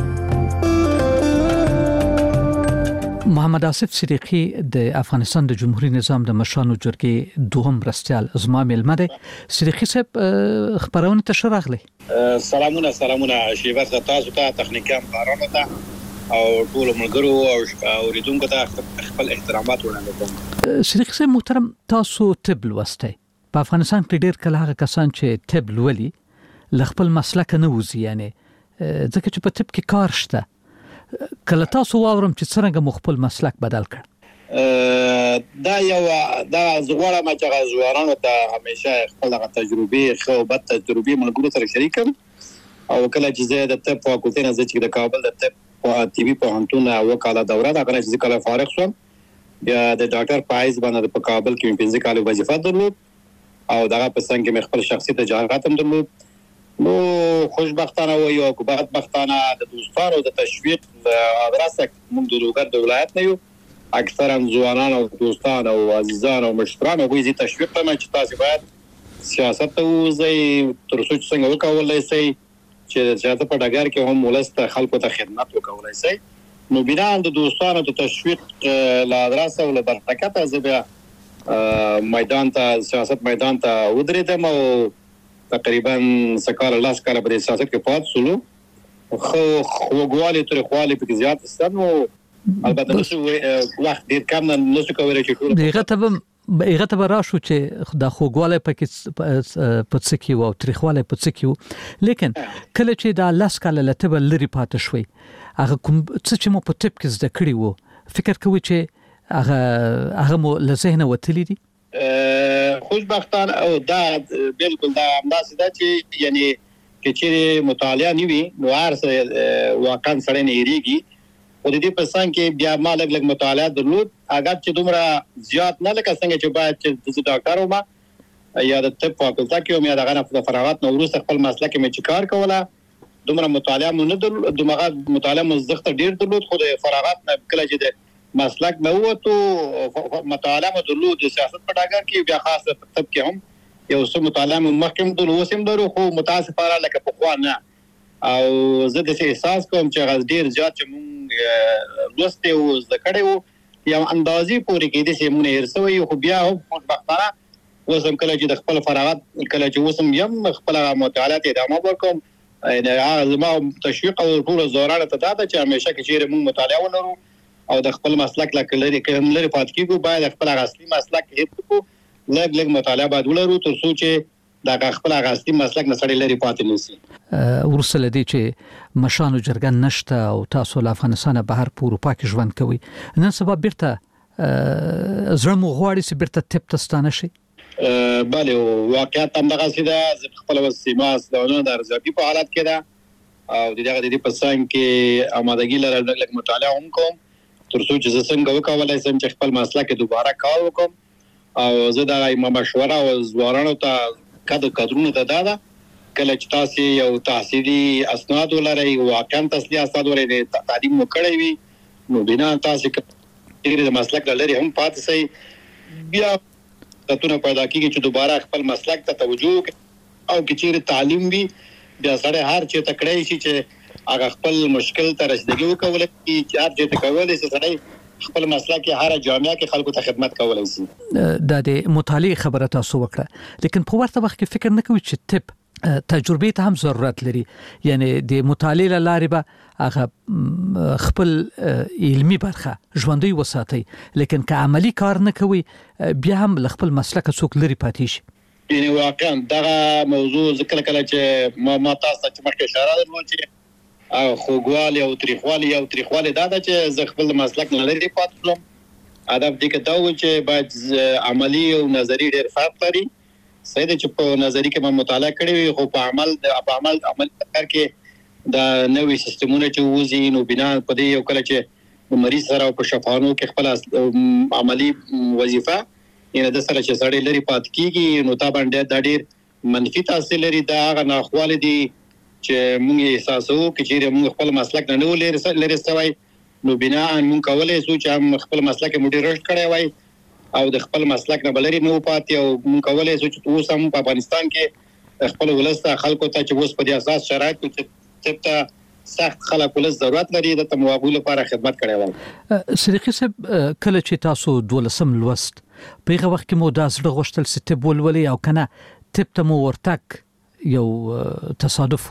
محمد آصف صدیقی د افغانستان د جمهوریت نظام د مشرانو جرګې دوهم مرستیال زما ملمه دی. صدیقی صاحب خبرونه ته شراغلی. سلامونه سلامونه شیبت تاسو ته تخنیکي همکارانو ته او ټول ملګرو او اوریدونکو ته خپل احترامات وړاندې کوم. صدیقی صاحب محترم، تاسو طب لوستی. په افغانستان کې ډېر کله هغه کسان چې طب لولي له خپل مسلک نه وځي، یعنی ځکه چې په طب کې کار شته. کله تاسو واورم چې څنګه مو خپل مسلک بدل کړ؟ دا یو دا زغوړه ما چې زوارانو ته همیشه خپل تجربه خو بد تجربه ملګرو سره شریکم او کله چې زه د طب فاکولټي نه چې د کابل د طب په ټي وي په هنتون او کاله دوره دا کله چې کله فارغ شوم بیا د ډاکټر پایز باندې په کابل کې پنځه کال وظیفه درلود او دغه په څنګه مې خپل شخصي تجارت هم درلود. نو خوشبختانه و یا بدبختانه د دوستانو د تشویق ادرسه موږ د لوګر د ولایت نه یو اکثرا ځوانان او دوستان او عزیزان او مشتران او ویزي تشویق ته چې تاسو باید سیاست ته وځي تر څو چې څنګه وکولای شئ چې سیاست په ډګر کې هم ولست خلکو ته خدمت وکولای شئ. نو بنا د دوستانو د تشویق لا ادرسه ول برکت از بیا میدان ته سیاست میدان ته ودرېدم او تقریبا سکال لاس کال په سیاست کې پات سولو خو خوګوالي تر خواله په زیات ستنو البته نو وخت ډیر کم نه څه کوي چې ټول دغه ته هغه ته راشو چې د خوګواله په په څه کې وو تاریخواله په څه کې وو لیکن کله چې دا لاس کال لته بل لري پات شوي هغه کوم څه چې مو په ټپ کې زده کړی وو فکر کوي چې هغه هغه مو له ذهنه وتلی دي. خوشبختانه او دا بالکل دا انداز دا چې یعنی کې چې مطالعه نیوي نو ارسه واقعا سره نه یریږي او د دې په څنګه کې بیا ما لګ لګ مطالعه درلود اگر چې دومره زیات نه لکه څنګه چې باید چې د ډاکټر ومه یا د طب فاکولټي کې مې دغه نه فراغت نو وروسته خپل مسلک کې مې کار کوله دومره مطالعه مونږ نه درلود دومره مطالعه مزدخت ډیر درلود خو د فراغت نه کله چې د مسلک نه وته مطالعه مو درلود د سیاست په ډګر کې بیا خاصه طب کې هم یو څه مطالعه مو مخکې درلود وسیم درو خو متاسفانه لکه په خوا نه او زه د احساس کوم چې غز ډیر زیات چې مونږ لوسته او ذکرې وو یو اندازې پورې کې د سیمونه هرڅوي خو بیا هم خوشبختانه وسم کله چې د خپل فراغت کله چې وسم یم خپل مطالعه ادامه ورکوم نه زما تشویق او ټول زورانه ته دا چې همیشه کې چې مونږ مطالعه ولرو او د خپل مسلک لکه لري کوم لري پات کیږي باید خپل اصلي مسلک هیڅ کو لګ لګ مطالعه باید ولرو تر څو چې دا خپل اصلي مسلک نه سړی لري پات نه شي. ورسره دي چې مشانو جرګن نشته او تاسو له افغانستان بهر په اروپا کې ژوند کوي نن سبا بیرته زړه مو غواړي چې بیرته تپ تستانه شي. بله واقعیت هم دغه سیده خپل وسیماس دونه د ارزیابي په حالت کې ده او دغه د دې په څنګه کې آمادګي لرل لګ لګ مطالعه هم کوم تر څو چې څنګه وکولای شم چې خپل مسلک دوباره کار وکم او زه دا ایمه مشوره او زوارانو ته کده کډرونه ته دادا کله چې تاسو یو تحصیلي اسناد ولرئ واقعا تحصیلي اسناد ولرئ تعلیم مو کړی وي نو بنا تاسو کې د مسلک لري هم پات سي بیا تاسو پیدا کیږي چې دوباره خپل مسلک ته توجه او چې تعلیم وي بیا سره هر چې تکړه شي چې هغه خپل مشکل ته رسیدګي وکولای شي چې هر څه کولای شي سړی خپل مسلک هر جامعه کې خلکو ته خدمت کولای شي. د مطالعه خبره تاسو وکړه لیکن په ورته وخت کې فکر نه کوي چې طب تجربه ته هم ضرورت لري یعنی د مطالعه لارې به هغه خپل علمي برخه ژوندۍ وساتي لیکن که عملی کار نه کوي بیا هم خپل مسلک څوک لري پاتې شي. یعنی واقعا دا موضوع ذکر کله چې ما ما تاسو ته مخکې اشاره درلود چې او خوګوالي او تاریخوالي او تاریخوالي دا د چې ز خپل مسلک نه لري پات کوم ادب دې کې دا و چې باید عملی او نظری ډېر فرق لري سید چې په نظری کې ما مطالعه کړی خو په عمل په عمل عمل کار کې دا نوې سیستمونه چې وځي نو بنا په دې یو کله چې مریض سره په شفاهانو کې خپل عملی وظیفه یعنی د سره چې سړی لري پات کیږي نو تا باندې د ډېر منفي تاثیر لري دا هغه ناخواله دي چې موږ احساسو چې موږ خپل مسلک نه لري لري سوي نو بنا موږ کولای شو چې خپل مسلک مو ډیر رښت کړی وای او د خپل مسلک نه بلري نو پاتې او موږ کولای شو چې اوس هم په افغانستان کې خپل ولسته خلکو ته چې اوس په دې اساس شرایط کې ته سخت خلک ولس ضرورت لري د تموابو لپاره خدمت کړی وای. صدیقي صاحب کله چې تاسو دولسم لوست په هغه وخت کې مو د زړه غوښتل ستې بولولي او کنه تپ ته مو ورتک یو تصادف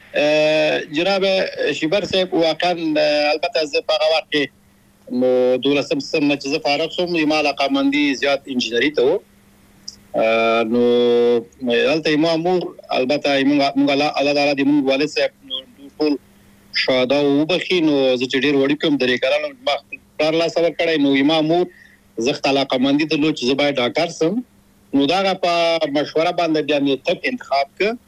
جناب شیبر صاحب واقعا البته زه په هغه وخت کې نو دولسم سم نه چې زه فارغ شوم ما علاقمندي زیات انجینری ته نو دلته مامور البته موږ الله تعالی دې موږ والد صاحب نو ټول شاده وبخي نو زه چې ډیر وړي کوم درې کارانو ما خپل لا سبق کړی نو مامور زه علاقمندي ته لوچ زه باید ډاکټر سم نو دا په مشوره باندې بیا مې طب انتخاب ک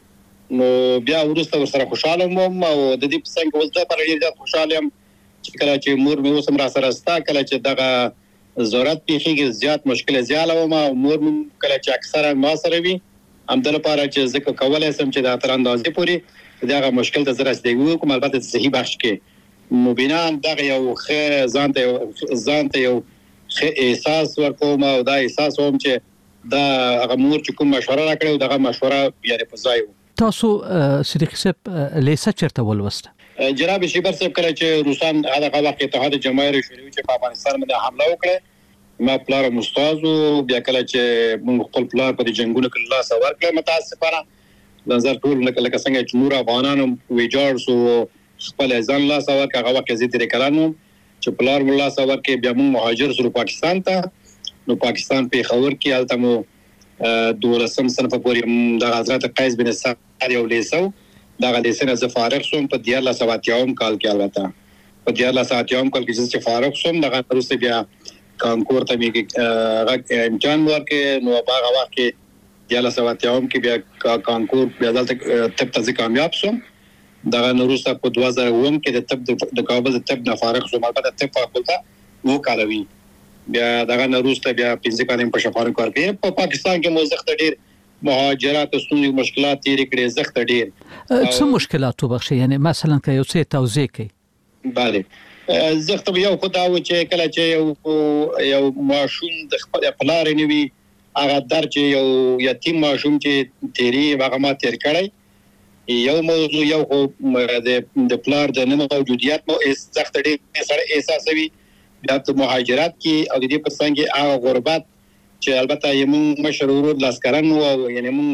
نو بیا ورسته ورسره خوشاله وم او د دې په څنګه وځه پر ډیر زیات خوشاله یم چې کله چې مور مې اوس هم را سره ستا کله چې دغه ضرورت پیښیږي زیات مشکل زیاله وم مور مې کله چې اکثره ما سره وي همدغه لپاره چې ځکه کولای سم چې د تر اندازې پورې دغه مشکل ته زره استګو کوم البته صحیح بخش کې مبینا دغه یو خ ځان ته ځان ته یو احساس ورکوم او دا احساس هم چې دا هغه مور چې کوم مشوره راکړو دغه مشوره یې په ځای تاسو صدیق صاحب لیسه چرته ولوسته جناب شیبر صاحب کله چې روسان هغه وخت اتحاد جماهیر شوروي چې په افغانستان باندې حمله وکړه ما پلار مستاز بیا کله چې موږ خپل پلار په جنگونو کې الله سوار کړ متاسفانه نظر ټول لکه څنګه چې نور افغانانو ویجاړ سو خپل ځان الله سوار کړ هغه وخت زیات کړانو چې پلار الله سوار کې بیا موږ مهاجر سره پاکستان ته نو پاکستان په خبر کې الته مو دولسم صنف پورې د حضرت قیس بن سعد یو لیسو دا غلیسنه ز فارغ شوم په دیار الله سواتیوم کال کې البته په دیار الله سواتیوم کال کې چې فارغ شوم دغه پروسه بیا کانکور ته میږي امتحان ورکې نو هغه وخت کې دیار الله سواتیوم کې بیا کانکور بیا دلته تب ته کامیاب شوم دغه نورسته په دوه زره اووه کې د تب د کابل د تب نه فارغ شوم البته تب په خپلته وو کاروي بیا دغه نورسته بیا پنځه کال په شفاعت ورکې په پاکستان کې موزخت ډیر مهاجرات ستونزې مشکلات تیرې کړې زخت ډیر څه مشکلات وبخښي یعنی مثلا که یو څه توضیح کړئ bale زخت یو خدای و چې کله چې یو یو ماشوم د خپل پلار نیوي هغه در چې یو یتیم ماشوم چې تیری هغه ما تیر کړی یو موضوع یو د د پلار د نه موجودیت مو زخت ډیر سره احساسوي بیا د مهاجرات کې او د دې په څنګه هغه غربت چې البته یمون مشرور لاسکرن او یعنی مون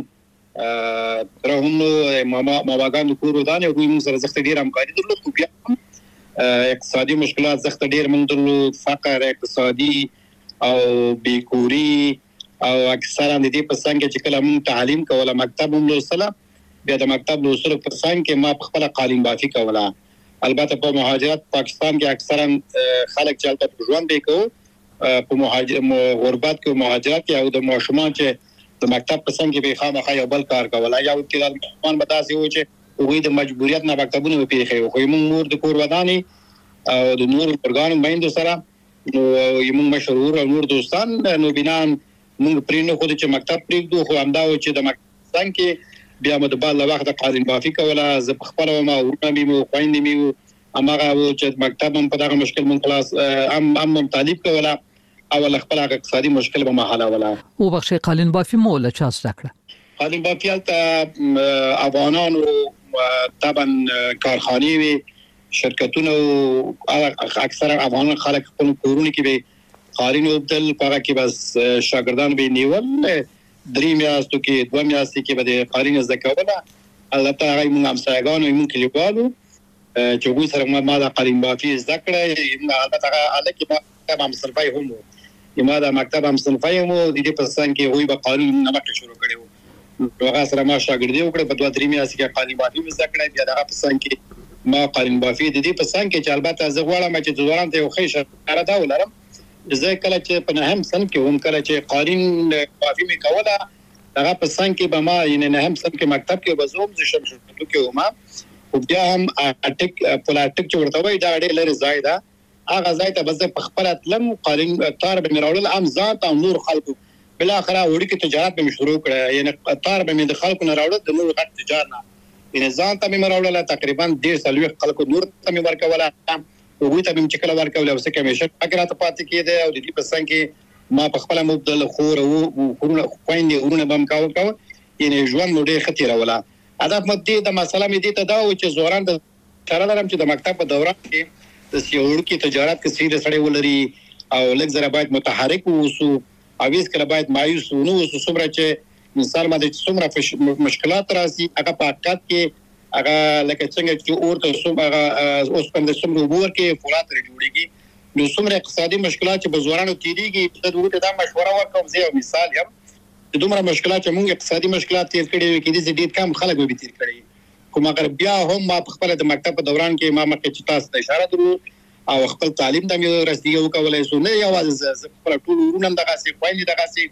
ترهم ماما ماګان کورو دانه دوی موږ سره زخت ډیر همکاري درلود بیا اقتصادي مشکلات زخت ډیر موږ درلود فقر اقتصادي او بیکوري او اکثرا د دې په څنګه چې کله موږ تعلیم کوله مکتب هم لوستله بیا د مکتب لوستلو په څنګه کې ما خپل قالین بافي کوله البته په مهاجرت پاکستان کې اکثرا خلک چې البته ژوند وکړو په مهاجر غربت کې مهاجرت کې او د ماشومان چې د مکتب په څنګه به خامخا یو بل کار کوله یا د ماشومان متاسي و چې وګړي د مجبوریت نه مکتبونه پیښې خو موږ نور د کور وداني او د نور پرګان مېند سره نو موږ مشرور او نور دوستان نو بنان موږ پرینو خو چې مکتب پریږدو خو همدا و چې د مکتب کې بیا مو د بل وخت قالین بافي کوله ز په خپل ما ورنه مو خويندې مو امغه و چې مکتب هم په دغه مشکل من خلاص ام ام طالب کوله او خپل اقتصادي مشکل به محاله ولا او بخش قالین بافي مولا چاس دکړه قالین بافي ته افغانانو طبعا کارخانه وی شرکتونه اکثر افغان خلک خپل کورونه کې به قالین وبدل هغه کې بس شاګردان به نیول درې میاشتو کې دوه میاشتې کې به قالین زکوله البته هغه موږ هم سایګانو موږ کې لیکوالو چې وګ سره ما د قالین بافي ذکر البته هغه الکه مکتب هم صرفای هم یما د مکتب هم صرفای هم د دې په څنګه کې وی به قانون نه مکه شروع کړو هغه سره ما شاګردي وکړه په دوه درې میاشتې کې قالین بافي ذکر بیا دغه په څنګه ما قالین بافي د دې په څنګه چې البته زه غواړم چې ځوړم ته یو خیشه را دا ولرم زه کله چې په نهم سن کې هم کله چې قالین بافي می کوله هغه په څنګه به ما یې نه هم سن کې مکتب کې بزوم ز شم شو کې ما او بیا هم اټک پلاټک چې ورته وای دا ډېر لري زائده هغه ځای ته بس په خپل اتلم قالین تار به مراول ام ذات او نور خلکو بل اخره وړي کې تجارت به شروع کړه یعنی تار به د خلکو نه راوړل د نور غټ تجارت نه ان ځان ته مراول تقریبا ډېر سلوي خلکو نور ته ورکوله او وی ته چې کله ورکول او څه کمیشن اگر ته پاتې کېده او د دې په څنګه ما په خپل مبدل خور او خورونه خويندې ورونه بم کاوه کاوه یعنی ژوند نو ډېر خطر ولا هدف مدې د مسله مې دې ته دا و چې زوران د چاره لرم چې د مکتب په دوران کې د سیوړ کې تجارت کې سیره سړې ولري او لږ زره باید متحرک ووسو او هیڅ کله باید مایوس نه ووسو څومره چې مثال باندې څومره مشکلات راځي هغه په حقیقت کې هغه لکه څنګه چې اورته څومره اوس په څومره وګور کې فولاد لري جوړيږي نو څومره اقتصادي مشکلات چې بزورانو تیریږي د دوی ته مشوره ورکوم زه یو مثال یم دومره مشکلات چې موږ اقتصادي مشکلات تیر کړي وي کې دې ډېر کم خلک به تیر کړي کوم اگر بیا هم ما خپل د مکتب په دوران کې ما مکه چې تاسو ته اشاره درو او خپل تعلیم د مې رسیدو کولای سو نه یوازې خپل ټول ورونم دغه سي خويندې دغه سي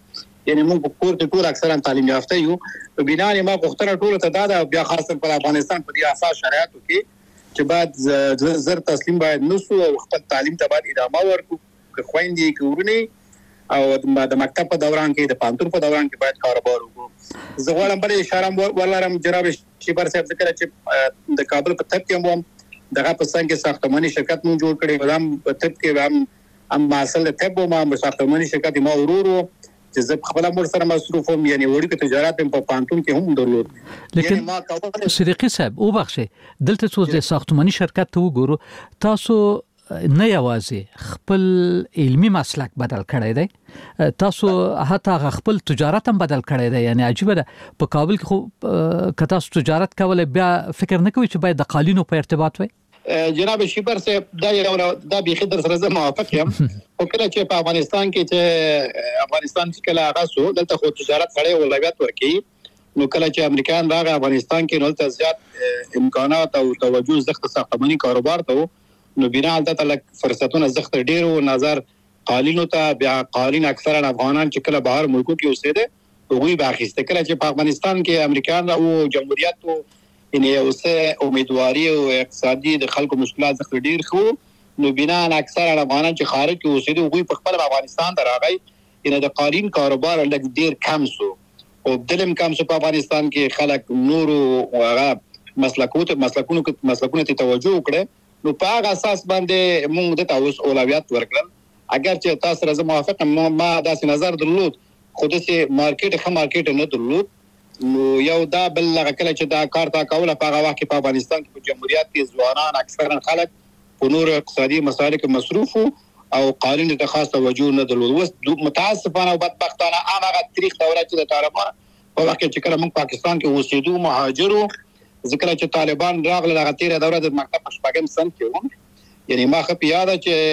یعنی موږ په کور کې ټول اکثرا تعلیم یافته یو په بنا ما غوښتنه ټول ته دا د بیا خاصه په افغانستان په دې اساس شرایطو کې چې بعد زر تسلیم باید نسو او خپل تعلیم ته باید ادامه ورکړو که خويندې کې ورونی او د مکتب په دوران کې د پانتون په دوران کې باید کاروبار وکړو زه غواړم بل اشاره ولرم جناب شیبر صاحب ذکر چې د کابل په طب کې هم دغه په څنګه ساختماني شرکت مون جوړ کړي ولهم په طب کې هم ام مسله طب او ما ساختماني شرکت ما ورورو چې زه خپل امر سره مصروف هم یعنی وړي په تجارت په پانتون کې هم درلود لیکن صدیقی صاحب او بخښه دلته څو د ساختماني شرکت ته وګورو تاسو نه یوازې خپل علمی مسلک بدل کړی دی تاسو حتی خپل تجارت هم بدل کړی دی یعنی عجیب ده په کابل کې خو که تاسو تجارت کول بیا فکر نه کوئ چې باید د قالینو په ارتباط وي جناب شیبر صاحب دا یو دا به خدر سره زه موافق یم او کله چې په افغانستان کې چې افغانستان چې کله هغه سو دلته خو تجارت کړي اولویت ورکړي نو کله چې امریکایان راغی افغانستان کې نو ته زیات امکانات او توجه زخت ساختماني کاروبار ته نو بنا البته لک فرصتونه زخت ډیر او نظر قالینو ته بیا قالین اکثرا افغانان چې کله بهر ملکو کې اوسېده هغوی به اخیسته کله چې په افغانستان کې امریکایان او جمهوریت او ان اوسه امیدواري او اقتصادي د خلکو مشکلات زخت ډیر خو نو بنا اکثرا افغانان چې خارج کې اوسېده هغوی په خپل افغانستان ته راغی ان د قالین کاروبار لک ډیر کم سو او دلم کم سو په افغانستان کې خلک نور او هغه مسلکونو مسلکونو مسلکونو ته توجه وکړي نو په هغه اساس باندې موږ د تاسو اولویت ورکړل اگر چې تاسو سره موافق ما داسې نظر درلود خو داسې مارکیټ خه مارکیټ نه درلود نو یو دا بل لغه کله چې دا کار تا کوله په هغه وخت کې په افغانستان کې په جمهوریت کې ځوانان اکثرا خلک په نور اقتصادي مسایل کې مصروف او قانون ته خاص توجه نه درلود وس متاسفانه او بدبختانه هغه تاریخ دوره چې د طالبان په وخت کې کله موږ پاکستان کې اوسېدو مهاجرو ذکر چې طالبان راغله هغه تیره دوره د مکتب شپږم سن کې و یعنی ما خپ یاد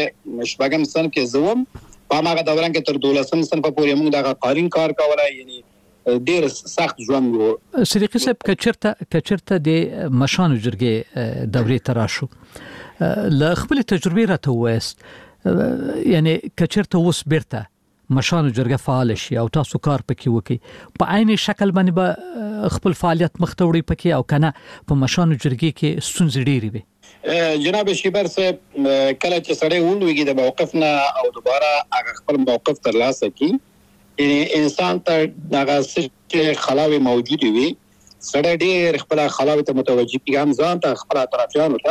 چې شپږم سن کې زوم په هغه دوران کې تر دولسم سن په پورې موږ د قالین کار کولای یعنی ډیر سخت ژوند وو صدیقی صاحب کچرته کچرته د مشانو جرګې دورې تراشو ل خپل تجربه راته وست یعنی کچرته وس بیرته مشانو جرګه فعال شي او تاسو کار پکې وکي په عین شکل باندې به خپل فعالیت مختوړي پکې او کنه په مشانو جرګې کې ستونزې ډېرې وي جناب شیبر صاحب کله چې سړی ولويږي د موقف نه او دوباره هغه خپل موقف ترلاسه کړي انسان ته هغه چې خلاوي موجود وي سړی ډېر خپل خلاوي ته متوجي کیږي هم ځان ته خپل اطرافیانو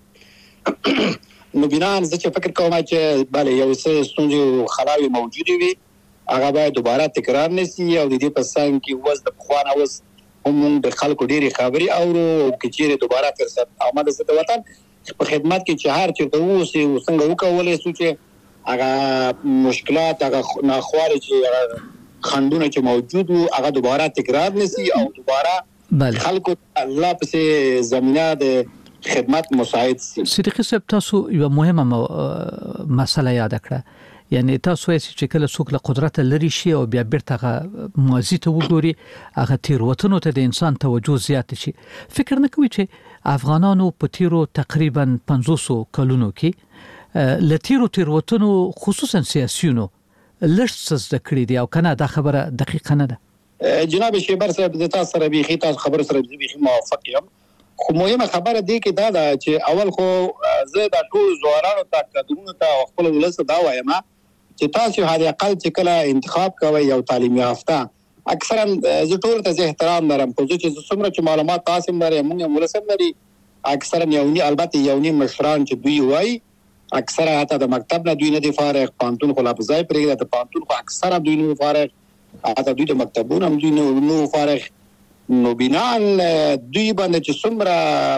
ته نو بنا زه چې فکر کوم چې bale یو څه ستونزې خلاوي موجود وي هغه باید دوباره تکرار نشي او د دې په څنګ کې وز د خوانه وز هم د خلکو ډېری خبري او کچېره دوباره فرصت آمده ست وطن په خدمت کې چې هر چیرته وسی وسنګ وکولې سو چې هغه مشکلات هغه ناخوالي چې خندونه چې موجود وو هغه دوباره تکرار نشي او دوباره خلکو الله په زمينه د خدمت مساعد سي صدیقی صاحب تاسو یو مهمه مسله یاد کړه یعنی تاسو یې چې کله څوک له قدرت لري شي او بیا بیرته ماضي ته وګوري هغه تیروتنو ته د انسان توجه زیات شي فکر نه کوي چې افغانانو په تیرو تقریبا پنځوس کلونو کې لتیرو تیروتنو خصوصا سیاسيونو لږ څه کړی دی او کنه دا خبره دقیقه نه ده جناب شیبر صاحب د تاسو سره به خې تاسو خبر سره به موافق یم خو مهمه خبره دی کې دا ده چې اول خو زه د ټول ځوانانو ته قدرونو ته خپل ولس دا وایم چې تاسو هغه اقل چې کله انتخاب کوي یو تعلیم یافته اکثرا زه ټول ته احترام لرم خو چې څومره چې معلومات تاسو لري موږ ولسم لري اکثرا یونی البته یونی مشران چې دوی وای اکثرا حتی د مکتب نه دوی نه دی فارغ پانتون خو لا بځای پرېږده د پانتون خو اکثرا دوی نه فارغ حتی دوی د مکتبونو هم دوی نه فارغ نو بنان دوی باندې چې څومره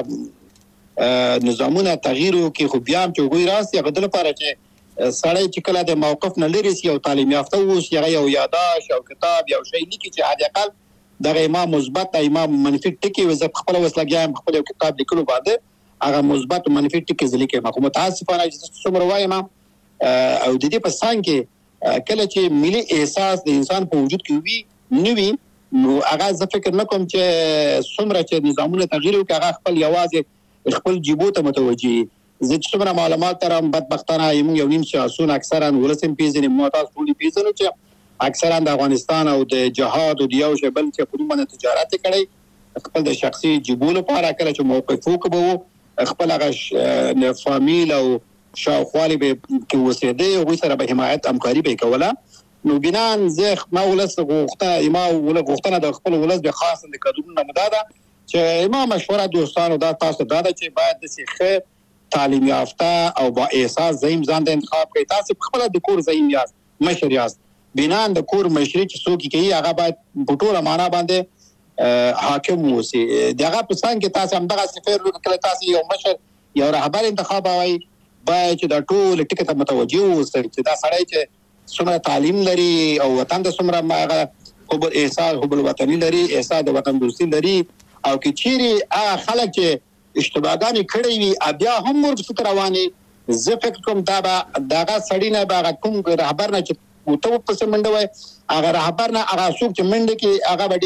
نظامونه تغییر وکړي خو بیا هم چې وګورئ راسي هغه د لپاره چې سړی چې کله د موقف نه لري سي او تعلیم یافته اوسي هغه یو یاداش او کتاب یو شی لیکي چې حد اقل دغه امام مثبت امام منفي ټکي وز خپل وسلګیان خپل کتاب لیکلو باندې هغه مثبت منفي ټکي ځلیکي ما کوم متاسفانه چې څومره وایم او د دې په څنګ کې کله چې ملي احساس د انسان په وجود کې وي نوي نو هغه زه فکر نه کوم چې څومره چې نظامونه تغییر وکړي هغه خپل یوازې خپل جیبو ته متوجي زه څومره معلومات ترم بدبختانه یم یو نیم سیاسون اکثرا ولسم پیژنې مو تاسو ټول پیژنو چې اکثرا د افغانستان او د جهاد او د یو شی بل چې په منځ تجارت کړي خپل د شخصي جبول لپاره کله چې موقف وکړو خپل هغه فامیل او شاوخوالی به کې وسیده او سره به حمایت همکاري به کوله نو بنان زه ما ولس غوښته ما ول غوښتنه د خپل ولس به خاص د قانون مداده چې ما مشوره دوستانو دا تاسو دا چې باید د سیخه تعلیم یافته او با احساس زیم ځان د انتخاب کوي تاسو خپل د کور زیم یاست مشر یاست بنان د کور مشري چې څوک کوي هغه باید په ټوله معنا باندې حاکم وسی دغه په څنګه کې تاسو هم دغه سفیر کله تاسو یو مشر یو رهبر انتخاب وای باید چې د ټول ټکو ته متوجه اوسئ چې دا سړی چې څومره تعلیم لري او وطن د څومره هغه خو احساس خو وطني لري احساس د وطن دوستي لري او کې چیرې هغه خلک چې اشتباهګانې کړې وي بیا هم ورته رواني زه فکر کوم دا دغه سړی نه باغ کوم رهبر نه چې وته په سمنده وای هغه رهبر نه هغه څوک چې منډه کې هغه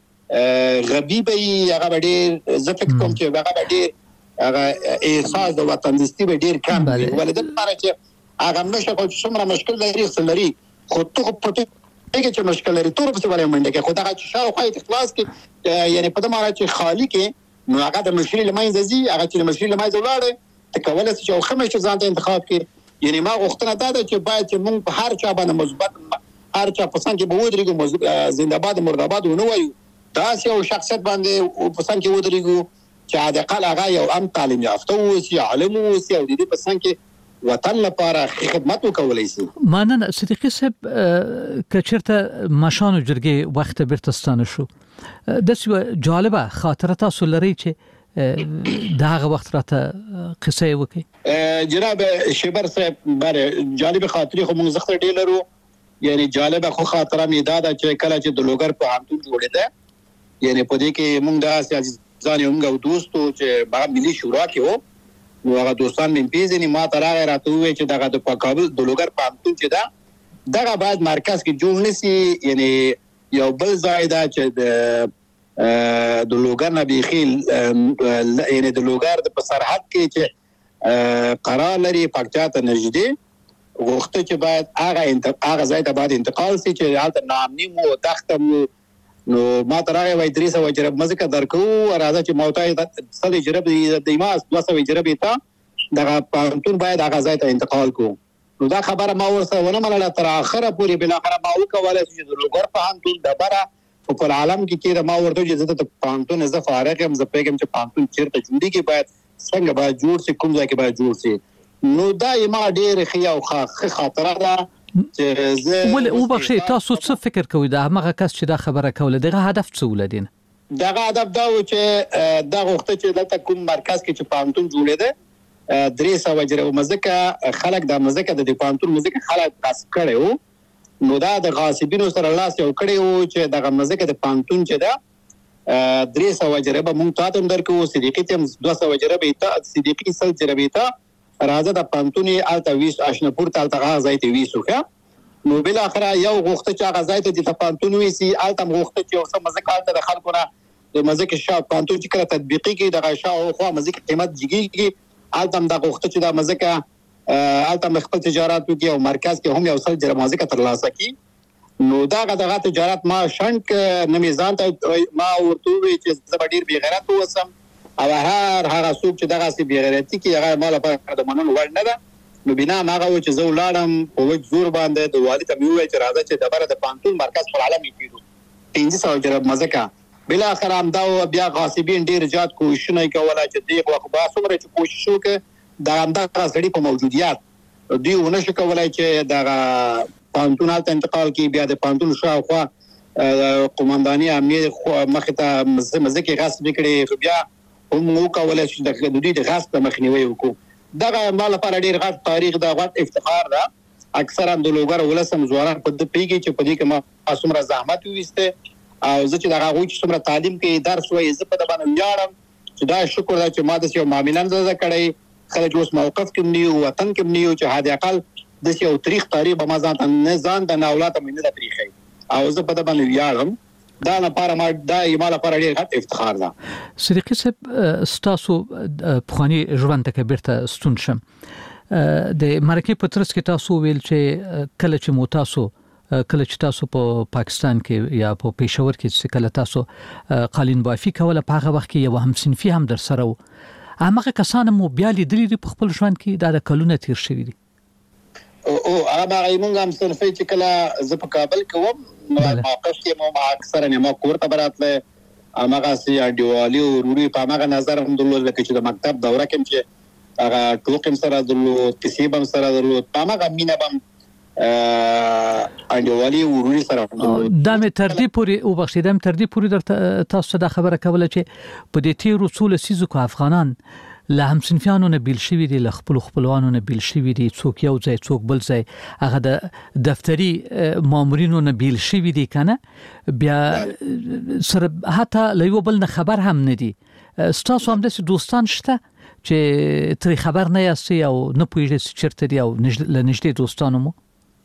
ډېر غبي به هغه ډېر زه فکر کوم چې هغه ډېر هغه احساس د وطن دوستي به ډېر کم وي ولې د لپاره چې هغه نشه خو څومره مشکل لري سلري خو ته په دې کې مشکل لري تور په څه منډه کې خو دا چې شاو خو اخلاص کې یعنی په دماره چې خالی کې نو هغه د مشري لمای زی هغه چې مشري لمای زولاړه ته کولای شي او خمس ځان ته انتخاب کې یعنی ما غوښتنه دا ده چې باید چې موږ په هر چا باندې مثبت هر چا په څنګه به ودرېږو زنده‌باد مرده‌باد ونه وایو دا یو شخصیت باندې په څنګه ودرېږو چې د قال هغه یو ام تعلیم یافته او سی عالم او سی او د دې په څنګه وطن لپاره خدمت وکولای شي مانن صدیقی صاحب کچرته مشان جرګي وخت برتستانه شو د څه جالبه خاطره تاسو لري چې داغه وخت راته قصه وکي جناب شبر صاحب بره جالب خاطري خو موږ زخت ډیلرو یعنی جالب خو خاطره می دادا چې کله چې د لوګر په همتون جوړې ده یعنی په دې کې موږ د ځان یو موږ دوستو چې با ملي شورا کې وو نو هغه دوستان مې پیژنې ما ترغه راته وې چې دغه د کابل د لوګر په همتون چې ده دغه باید مرکز کې جوړ نشي یعنی یو بل ځای دا چې د د لوګر نه بيخیل یعنی د لوګر د سرحد کې چې قرار لري پکچاته نږدې وخت چې باید هغه هغه ځای ته باید انتقال شي چې حالت نامني مو تختم نو ما ترغه وای درې سو جرب مزه درکو راځه چې موتای صد جرب د ایماس دوه سو جرب ته دغه پانتون باید هغه ځای ته انتقال کو نو دا خبره ما ورسره ونه منله تر اخره پورې بل اخره ما وکوله چې د لوګر پانتون د بره په عالم کې کې ما ورته چې د پانتون زه فارغ هم زه پیغام چې پانتون چیرته جوړي کې باید څنګه باید جوړ شي کوم ځای کې باید جوړ شي نو دا ما ډېر خیا او خاطر خاطره ده چې زه ول او بخښي تاسو څه فکر کوئ دا هغه کس چې دا خبره کوله دغه هدف څه ولدین دغه هدف دا و چې دا وخت چې دلته کوم مرکز کې چې پانتون جوړې ده درې سو جره مزه خلک د مزه د پانتون مزه خلک قص کړي نو دا د غاصبینو سره لاس یو کړی وو چې دغه مزه د پانتون چې دا درې سو جربه مونږ تاسو درکو صدیقی ته دوه سو جربه ته صدیقی سل جربه ته راځه د پانتونی الته ویش آشناپور ته الته غځای ته ویسوخه نو بل اخره یو غوخته چې غځای ته د پانتون ویسي الته غوخته چې اوسه مزه کالته د خلکو نه د مزه کې شاو پانتون چې کله تطبیقي کې د شاو خو مزه کې قیمت جګیږي الته د غوخته چې د مزه کې الته مخکې تجارت وکي او مرکز کې هم یو څل جرمازه کې ترلاسه کی نو دا غدغه تجارت ما شنک نمیزان ته ما ورته وی چې زه ډیر بی غیرت وسم او هر هغه څوک چې دغه سي بی غیرتی کې هغه مال په د منون وړ نه ده نو بنا ما هغه چې زه ولاړم په وځ زور باندې د والد ته وی چې راځه چې دبره د پانتون مرکز په عالم کې پیرو پنځه سو جرب مزه کا بل اخر هم دا بیا غاصبین ډیر زیات کوشش نه کوله چې دیغه خو با څومره چې کوشش وکړي دا اندازه سړي په موجودیت دوی ونه شو کولای چې دا پانتون ته انتقال کی بیا د پانتون شاوخوا قومنداني امنیت مخته مزه کې غصب کړي بیا هم نو کولای چې د دوی د غصب مخنیوي وکړو دا مال لپاره ډیر غټ تاریخ دا غټ افتخار ده اکثرا د لوګر ولسم زوړان په د پیګي چې په دې کې ما څومره زحمت وېسته او زه چې دا غوښ څومره تعلیم کې درس وې زه په د باندې یاړم چې دا شکر ده چې ما د یو معاملان زده کړی خلک اوس موقف کې نیو وطن کې نیو چې هدا اقل د یو تاریخ تاریخ به ما ځان نه ځان د اولاد مینه د تاریخي او زه په د باندې ویاړم دا لپاره ما دا یماله لپاره ډیر غټ افتخار ده صدیقی صاحب ستاسو پخوانی ژوند ته بیرته ستون شم د مرکه پترس کې تاسو ویل چې کله چې مو تاسو کله چې تاسو په پاکستان کې یا په پېښور کې چې کله تاسو قالین بافي کوله په هغه وخت کې یو هم صنفي هم در سره و هغه کسان مو بیا لیدلې په خپل ژوند کې د کلونه تیر شوی دي او هغه موږ هم صنفي چې کله ز په کابل کې وم موقف کې مو اکثر نه مو کور ته براتله هغه سي اډیوالي او روري په هغه نظر هم درلود چې د مکتب دوره کې چې هغه ټوکم سره درلود کسب هم سره درلود په هغه مینا بم اډیوالي او روري سره دا مې تر دې پوري او بخښیدم تر دې پوري در تاسو د خبره کوله چې په دې تیر رسول سيزو کو افغانان له هم صنفیانو نه بیل شوی دي له خپل خپلوانو نه بیل شوی دي څوک یو ځای څوک بل ځای هغه د دفتری مامورینو نه بیل شوی دي کنه بیا سره حتی له یو بل نه خبر هم نه دي ستاسو هم د دوستان شته چې تر خبر نه یاستي او نه پوهیږئ چیرته دي او لنږدې دوستانو مو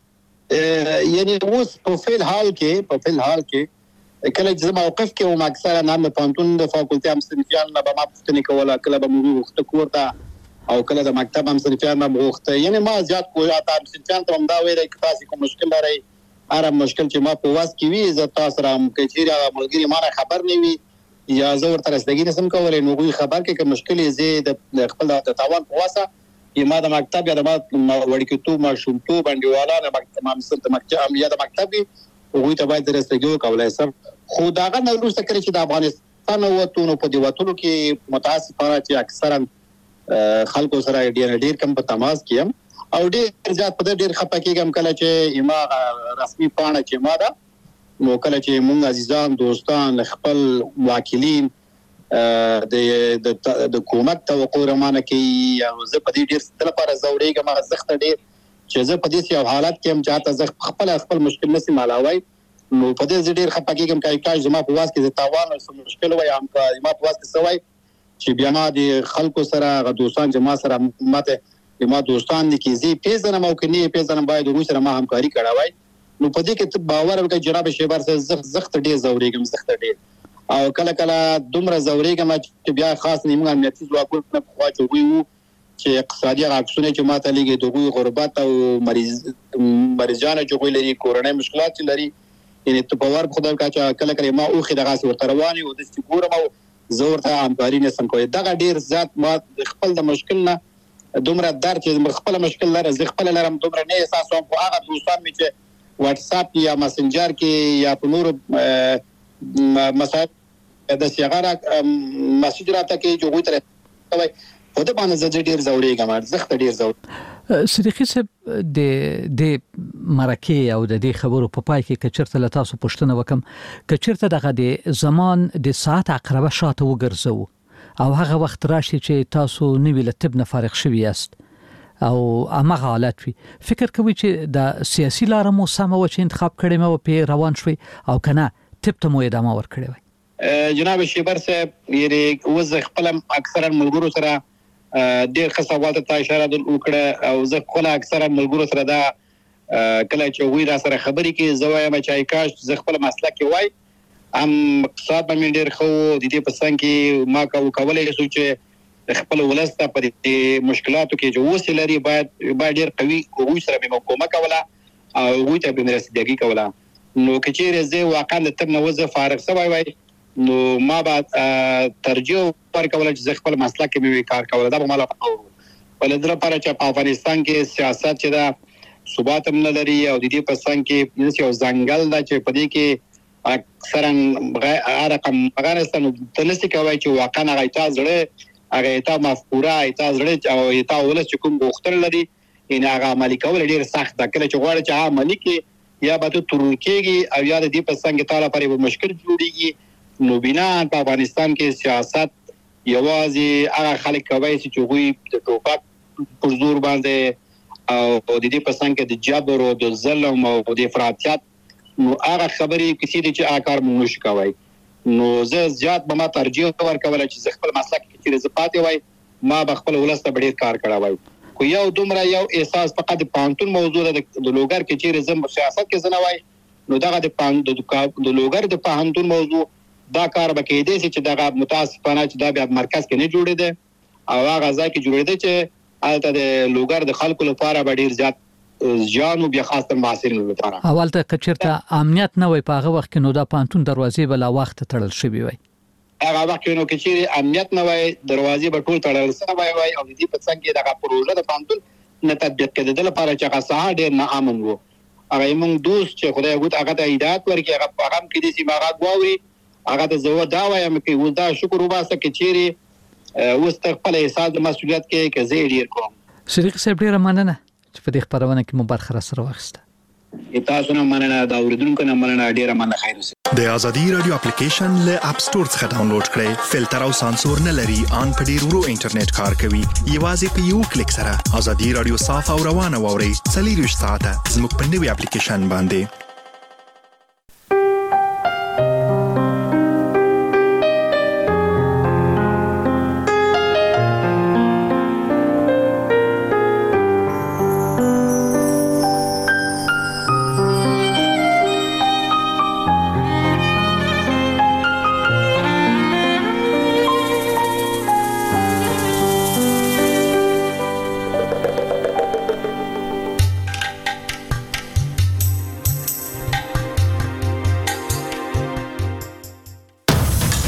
یعنی اوس په فعل حال کې په فعل حال کې کله چې موقف کې او اکثره نام پانتون د فاکولټي هم صنفیان نه به ما پوښتنه کوله کله به موږ وخت کوړه او کله د مکتب هم صنفیان نه وخت یعنی ما زیات کوه تا صنفیان ته هم دا وایي چې تاسو کوم مشکل لرئ هر مشکل چې ما په واس کې وي زه تاسو را مکچیر هغه ملګری ما خبر نه وي یا زه ورته رسېدګی نسم کولای نو غوي خبر کې کوم مشکل یې زه د خپل د تاوان په واسه یا ما د مکتب یا د ما وړکیتو ما شومتو باندې والا مکتب ما مسل د مکتب یا د مکتب غوي ته باید رسېدګی وکولای سم خو داغه نو څه کوي چې د افغانستان وته نو په دی وټولو کې متاسفانه چې اکثرا خلکو سره ډیر ډیر کم په تماس کیم او ډیر زیات په ډیر خپه کېږم کله چې ما رسمي پاڼه چې ما دا نو کله چې مونږ عزیزان دوستان خپل واکلین د د د حکومت توقع رمانه کې او زه په دې ډیر ستل لپاره زورېږم ما زخت ډیر چې زه په دې یو حالت کې هم چاته زه خپل خپل مشکل نسی مالاوي نو په دې ډیر خپه کېږم چې کاش زما په واس کې د تاوان او مشکل وای هم ما په واس کې سوای چې بیا ما د خلکو سره غ دوستان جما سره ماته ما دوستان دي کې زی پیژنه مو کې نه پیژنه باید دوی سره ما همکاري کړاوای نو په دې کې باور وکړه جناب شیبر سره زخ زخت ډیر زورېږم زخت ډیر او کله کله دومره زورېږم چې بیا خاص نیمه امنیتي ځواکونه په خوا چوي وو چې اقتصادي عکسونه چې ماته لګي دغه غربت او مریض مریضانه چې لري کورونی مشکلات لري یعنی ته باور خدای کا چې کله کله ما اوخه دغه سي ورته رواني او د ګورم او زورته همکاري نه سم کوي دغه ډیر ذات ما خپل د مشکل نه دومره در چې خپل مشکل لره زه خپل لرم دومره نه احساسوم خو هغه دوستان می چې واتس اپ یا مسنجر کې یا په نور مسایل د سیغاره مسیج راته کې جو غوي تر کوي په دې باندې زه ډیر زورېږم زخت ډیر زور صدیقي صاحب د د مرکه او د دې خبرو په پای کې کچرته له تاسو پوښتنه وکم کچرته دغه د زمان د ساعت عقربه شاته وګرځو او هغه وخت راشي چې تاسو نوې لطب نه فارغ شوي یاست او هغه حالت وي فکر کوي چې د سیاسي لار مو سم او چې انتخاب کړی مو په روان شوي او کنه تپ ته مو ادامه ور کړی وي جناب شیبر صاحب یې وز خپل اکثرا ملګرو سره ډیر ښه سوال ته اشاره وکړه او زه خپل اکثرا ملګرو سره دا کله چې وی را سره خبرې کې زوایم چې کاش زه خپل مسله کې وای ام اقتصاد باندې ډیر خو د دې په څنګه کې ما کو کولای شو چې خپل ولسته په دې مشکلاتو کې جو وسیله لري باید باید ډیر قوي کوو سره به حکومت کوله او وی ته به رسیدګي کوله نو کچېره زه واقعا د تب نو زه فارغ سوای وای نو ما بعد ترجیح ورکول چې خپل مسله کې به کار کوله دا به مال ولې در لپاره چې په افغانستان کې سیاست چې دا ثبات هم نه لري او د دې په څنګه کې یو ځنګل دا چې په دې کې اکثرا رقم افغانستان تنسي کوي چې واقعا غیتا زړه هغه تا مفکوره ایتا زړه او ایتا ولس چې کوم غوښتل لري ان هغه عملي کول ډیر سخت ده کله چې غواړي چې عملي کې یا به ته ترکیږي او یا د دې په څنګه تعالی پرې به مشکل جوړيږي نو بنا په افغانستان کې سیاست یوازې هغه خلک کوي چې غوي د ټوپک پر زور باندې او د دې په څنګه د جبر او د ظلم او د افراطیت نو هغه خبرې کسي دي چې اکار مونږ نشو کوي نو زه زیات به ما ترجیح ورکول چې خپل مسلک کې چې پاتې وای ما به خپل ولسته ډیر کار کړی وای کو یو دومره یو احساس فقط د پانتون موضوع د لوګر کې چې زم سیاست کې زنوای نو دغه د پاند د لوګر د پانتون موضوع دا کار به کې دي چې دغه متاسفانه چې دا بیا مرکز کې نه جوړې ده او هغه ځای کې جوړې ده چې البته د لوګر د خلکو لپاره به ډیر زیات ځانو بیا خاصه محصلینو لپاره اول ته کچرته امنیت نه وي په هغه وخت کې نو دا پانتون دروازې بل وخت تړل شوی وي هغه وخت نو کې چې امنیت نه وي دروازې به ټول تړل شوی وي او دې په څنګه دغه پروژه د پانتون نه تطبیق کېدل لپاره چې هغه ساحه ډېر نه امن وو هغه موږ دوست چې خدای غوت هغه ته هدایت ورکړي هغه هغه کې دې چې هغه غواوري هغه ته زو دا وایم چې ولدا شکر وباسه کې چیرې وست خپل احساس د مسؤلیت کې کې زه ډیر کوم صدیق صاحب ډیر مننه چې په دې خبرونه کې مو برخه سره واخیسته تاسو نه مننه دا اوریدونکو نه مننه ډیر مننه خیر اوسئ د ازادي رادیو اپلیکیشن له اپ سٹور څخه ډاونلوډ کړئ فلټر او سانسور نه لري ان په ډیر ورو انټرنیټ کار کوي یوازې په یو کلیک سره ازادي رادیو صاف او روانه ووري څلور ساعته زموږ په نوي اپلیکیشن باندې